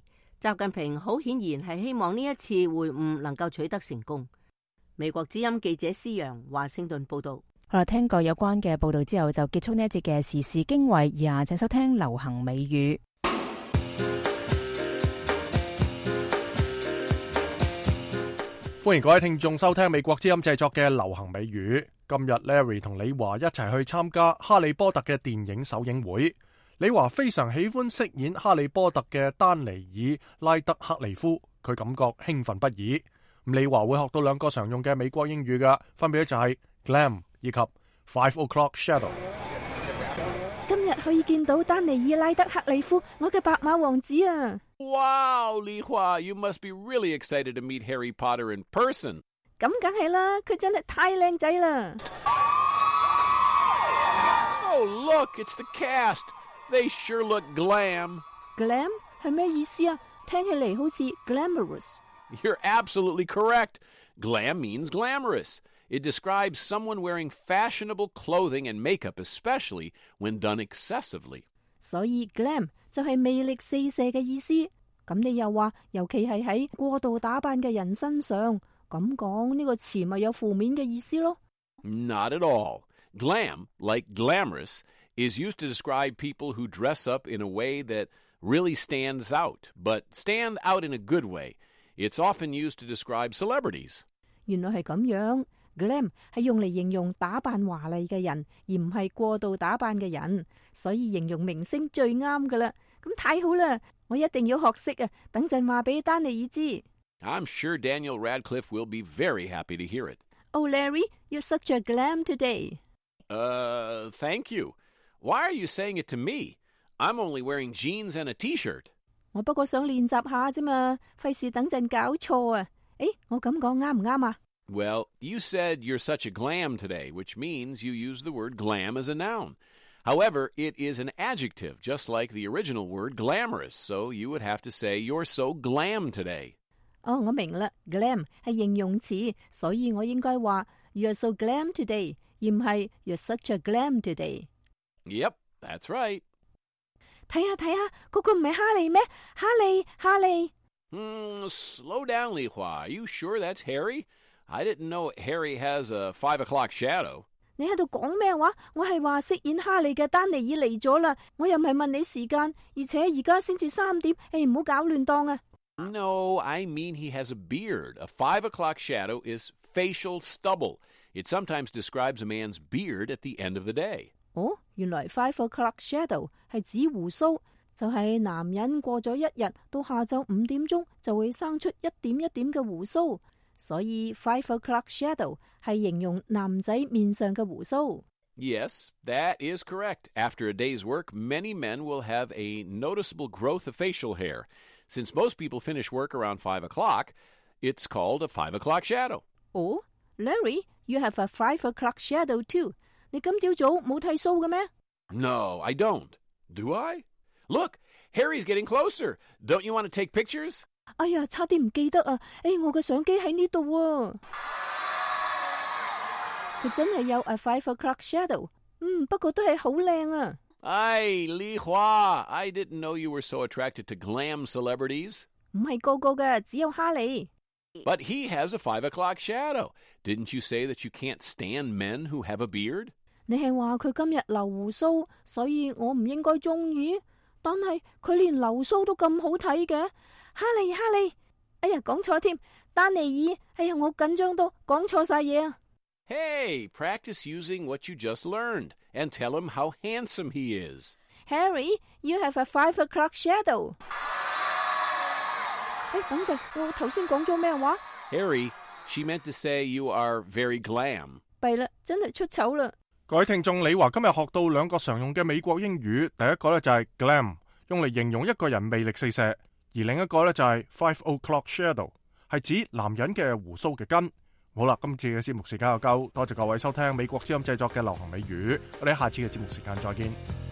習近平好顯然係希望呢一次會晤能夠取得成功。美國之音記者施陽華盛頓報道。 好啦，聽過有關嘅報道之後，就結束呢一節嘅時事經緯。以下請收聽流行美語。 歡迎各位聽眾收聽美國之音製作嘅流行美語。今日 Larry 同李華一齊去參加哈利波特嘅電影首映會。李華非常喜歡飾演哈利波特嘅丹尼爾拉德克利夫，佢感覺興奮不已。李華會學到兩個常用嘅美國英語嘅，分別就係 glam 以及 5 o'clock shadow。 今日可以見到丹尼爾拉德克利夫，我嘅白馬王子啊！ Wow, Li Hua, you must be really excited to meet Harry Potter in person. 咁梗係啦，佢真係太靚仔啦！ Oh, look, it's the cast. They sure look glam. Glam 係咩意思啊？聽起嚟好似 glamorous。 You're absolutely correct. Glam means glamorous. It describes someone wearing fashionable clothing and makeup, especially when done excessively. 所以 glam 就係魅力四射嘅意思。咁你又話，尤其係喺過度打扮嘅人身上，咁講呢個詞咪有負面嘅意思咯？ Not at all. Glam, like glamorous, is used to describe people who dress up in a way that really stands out, but stand out in a good way. It's often used to describe celebrities. 原來係咁樣。Glam 係用嚟形容打扮華麗嘅人，而唔係過度打扮嘅人，所以形容明星最啱噶啦。咁太好啦，我一定要學識啊！等陣話俾丹尼爾知。 I'm sure Daniel Radcliffe will be very happy to hear it. Oh, Larry, you're such a glam today. Thank you. Why are you saying it to me? I'm only wearing jeans and a t-shirt. 我不過想練習下啫嘛，費事等陣搞錯啊！誒，我咁講啱唔啱啊？ Well, you said you're such a glam today, which means you use the word glam as a noun. However, it is an adjective, just like the original word glamorous, so you would have to say you're so glam today. 哦，我明啦 ，glam 係形容詞，所以我應該話 You're so glam today， 而唔係 You're such a glam today。 Yep, that's right. 睇下，嗰個唔係哈利咩？哈利。 Slow down, Li Hua. Are you sure that's Harry? I didn't know Harry has a 5 o'clock shadow. 你喺度講咩話？我係話飾演哈利嘅丹尼爾嚟咗啦，我又唔係問你時間，而且而家先至3點，唔好搞亂檔啊！ No, I mean he has a beard. A 5 o'clock shadow is facial stubble. It sometimes describes a man's beard at the end of the day. 哦，原來5 o'clock shadow 係指鬍鬚，就係男人過咗一日到下晝5點鐘就會生出一點一點嘅鬍鬚。所以5 o'clock shadow 係形容男仔面上嘅鬍鬚。 Yes, that is correct. After a day's work, many men will have a noticeable growth of facial hair. Since most people finish work around 5 o'clock, it's called a 5 o'clock shadow. Oh, Larry, you have a 5 o'clock shadow too. 你今朝早冇剃鬚嘅咩？ No, I don't. Do I? Look, Harry's getting closer. Don't you want to take pictures? 哎呀，差啲唔記得啊！我嘅相機喺呢度啊！佢真係有 a 5 o'clock shadow， 不過都係好靚啊！ Ay, Li Hua, I didn't know you were so attracted to glam celebrities. 唔係個個嘅，只有哈利。 But he has a 5 o'clock shadow. Didn't you say that you can't stand men who have a beard? 你係話佢今日留鬍鬚，所以我唔應該中意。但係佢連留鬚都咁好睇嘅，哈利，哎呀，講錯添，丹尼爾，哎呀，我緊張到講錯晒嘢啊！ Hey, practice using what you just learned and tell him how handsome he is. Harry, you have a 5 o'clock shadow. 等陣，我頭先講咗咩話？ Harry, she meant to say you are very glam. 弊啦，真係出醜啦！ 各位聽眾，李華今日學到兩個常用嘅美國英語，第一個呢就係 glam， 用嚟形容一個人魅力四射，而另一個呢就係 5 o'clock shadow， 係指男人嘅鬍鬚嘅根。好啦，今次嘅節目時間又夠，多謝各位收聽美國之音製作嘅流行美語，我哋下次嘅節目時間再見。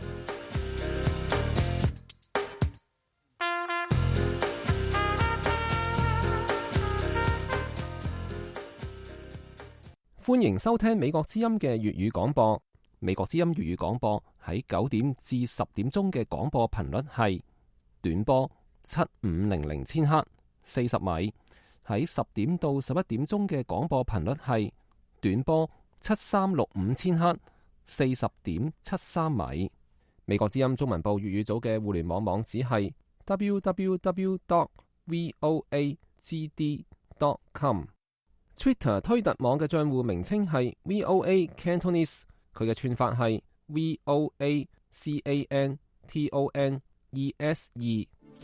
歡迎收聽美國之音嘅粵語廣播。美國之音粵語廣播喺9點至10點鐘嘅廣播頻率係短波 7500千赫，40米。喺10點到11點鐘嘅廣播頻率係短波7365千赫，40.73米。美國之音中文部粵語組嘅互聯網網址係 www.voagd.com。Twitter 推特網嘅賬戶名稱係 VOA Cantonese， 佢嘅串法係 VOACANTONESE。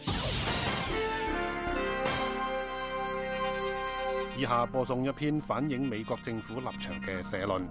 以下播送一篇反映美國政府立場嘅社論。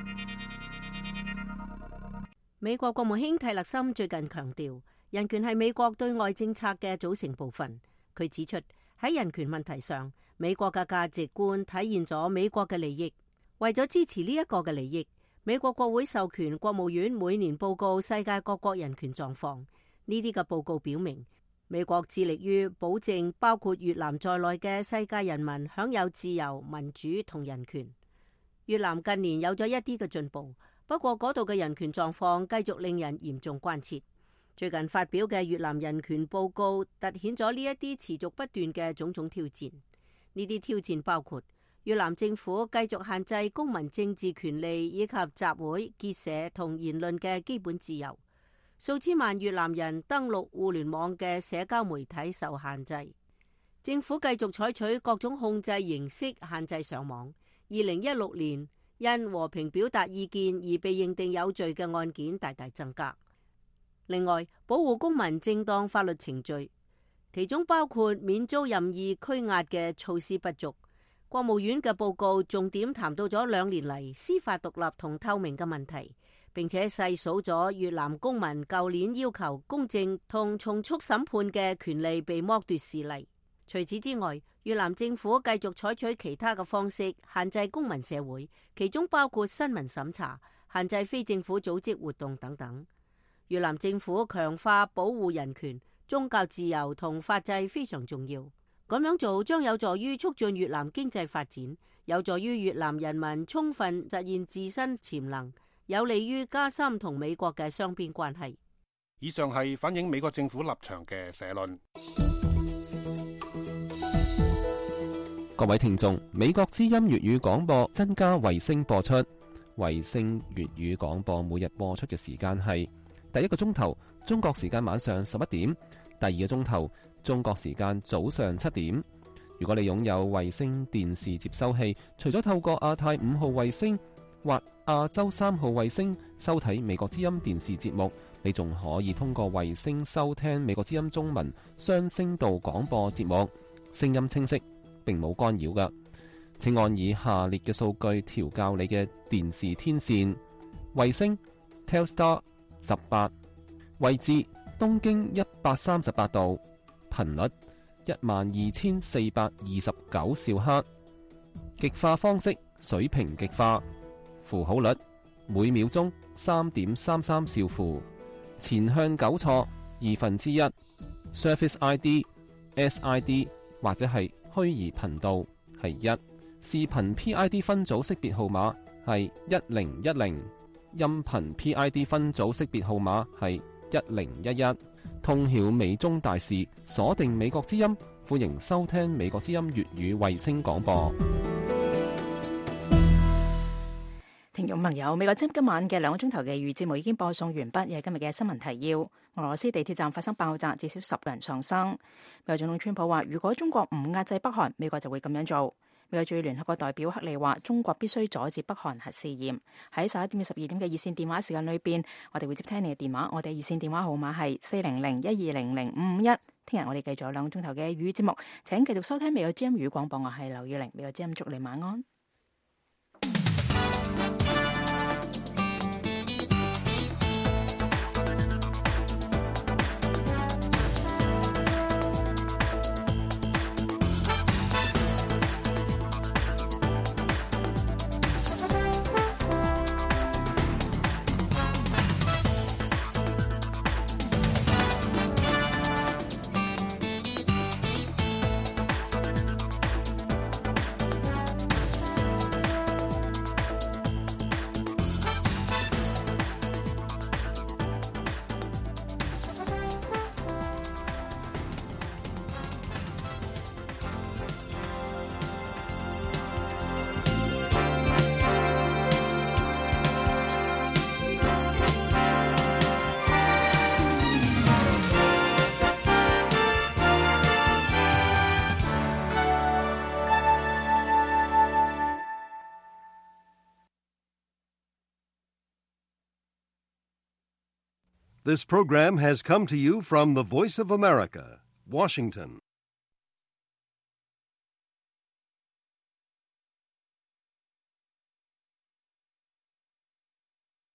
美國國務卿蒂勒森最近強調，人權係美國對外政策嘅組成部分。佢指出，喺人權問題上，美國嘅價值觀體現咗美國嘅利益。為咗支持呢一個嘅利益，美國國會授權國務院每年報告世界各國人權狀況。呢啲嘅報告表明，美國致力於保證包括越南在內嘅世界人民享有自由、民主同人權。越南近年有咗一啲嘅進步，不過嗰度嘅人權狀況繼續令人嚴重關切。最近發表嘅越南人權報告凸顯咗呢一啲持續不斷嘅種種挑戰。呢啲挑戰包括越南政府繼續限制公民政治權利以及集會、結社同言論嘅基本自由。數千萬越南人登錄互聯網嘅社交媒體受限制，政府繼續採取各種控制形式限制上網。2016年因和平表達意見而被認定有罪嘅案件大大增加。另外，保護公民正當法律程序，其中包括免遭任意拘押嘅措施不足。國務院嘅報告重點談到咗2年嚟司法獨立同透明嘅問題，並且細數咗越南公民舊年要求公正同從速審判嘅權利被剝奪事例。除此之外，越南政府繼續採取其他嘅方式限制公民社會，其中包括新聞審查、限制非政府組織活動等等。越南政府強化保護人權、宗教自由同法制非常重要。咁樣做將有助於促進越南經濟發展，有助於越南人民充分實現自身潛能，有利於加深同美國嘅雙邊關係。 以上係反映美國政府立場嘅社論。 各位聽眾，美國之音粵語廣播增加衛星播出。衛星粵語廣播每日播出嘅時間係第一個鐘頭中國時間晚上11點，第二個鐘頭中國時間早上7點。如果你擁有衛星電視接收器，除咗透過亞太5號衛星或亞洲3號衛星收睇美國之音電視節目，你仲可以通過衛星收聽美國之音中文雙聲道廣播節目，聲音清晰，並冇干擾㗎。請按以下列嘅數據調校你嘅電視天線：衛星 Telstar 18，位置東經138度，頻率12429兆赫，極化方式水平極化，符號率每秒鐘3.33兆符，前向糾錯1/2， Surface ID SID 或者係虛擬頻道係1，視頻 PID 分組識別號碼係1010，音頻 PID 分組識別號碼係1011。通曉美中大事，鎖定美國之音，歡迎收聽美國之音粵語衛星廣播。 聽眾朋友，美國之音今晚嘅2個鐘頭嘅粵語節目已經播送完畢，係今日嘅新聞提要。俄羅斯地鐵站發生爆炸，至少10人喪生。美國總統川普話，如果中國唔壓制北韓，美國就會咁樣做。美國駐聯合國代表克里話，中國必須阻止北韓核試驗。喺11點至12點嘅熱線電話時間裏邊，我哋會接聽你嘅電話。我哋熱線電話號碼係400-1200-551。聽日我哋繼續有2個鐘頭嘅粵語節目，請繼續收聽美國之音粵語廣播。我係劉宇玲，美國之音祝你晚安。 This program has come to you from the Voice of America, Washington.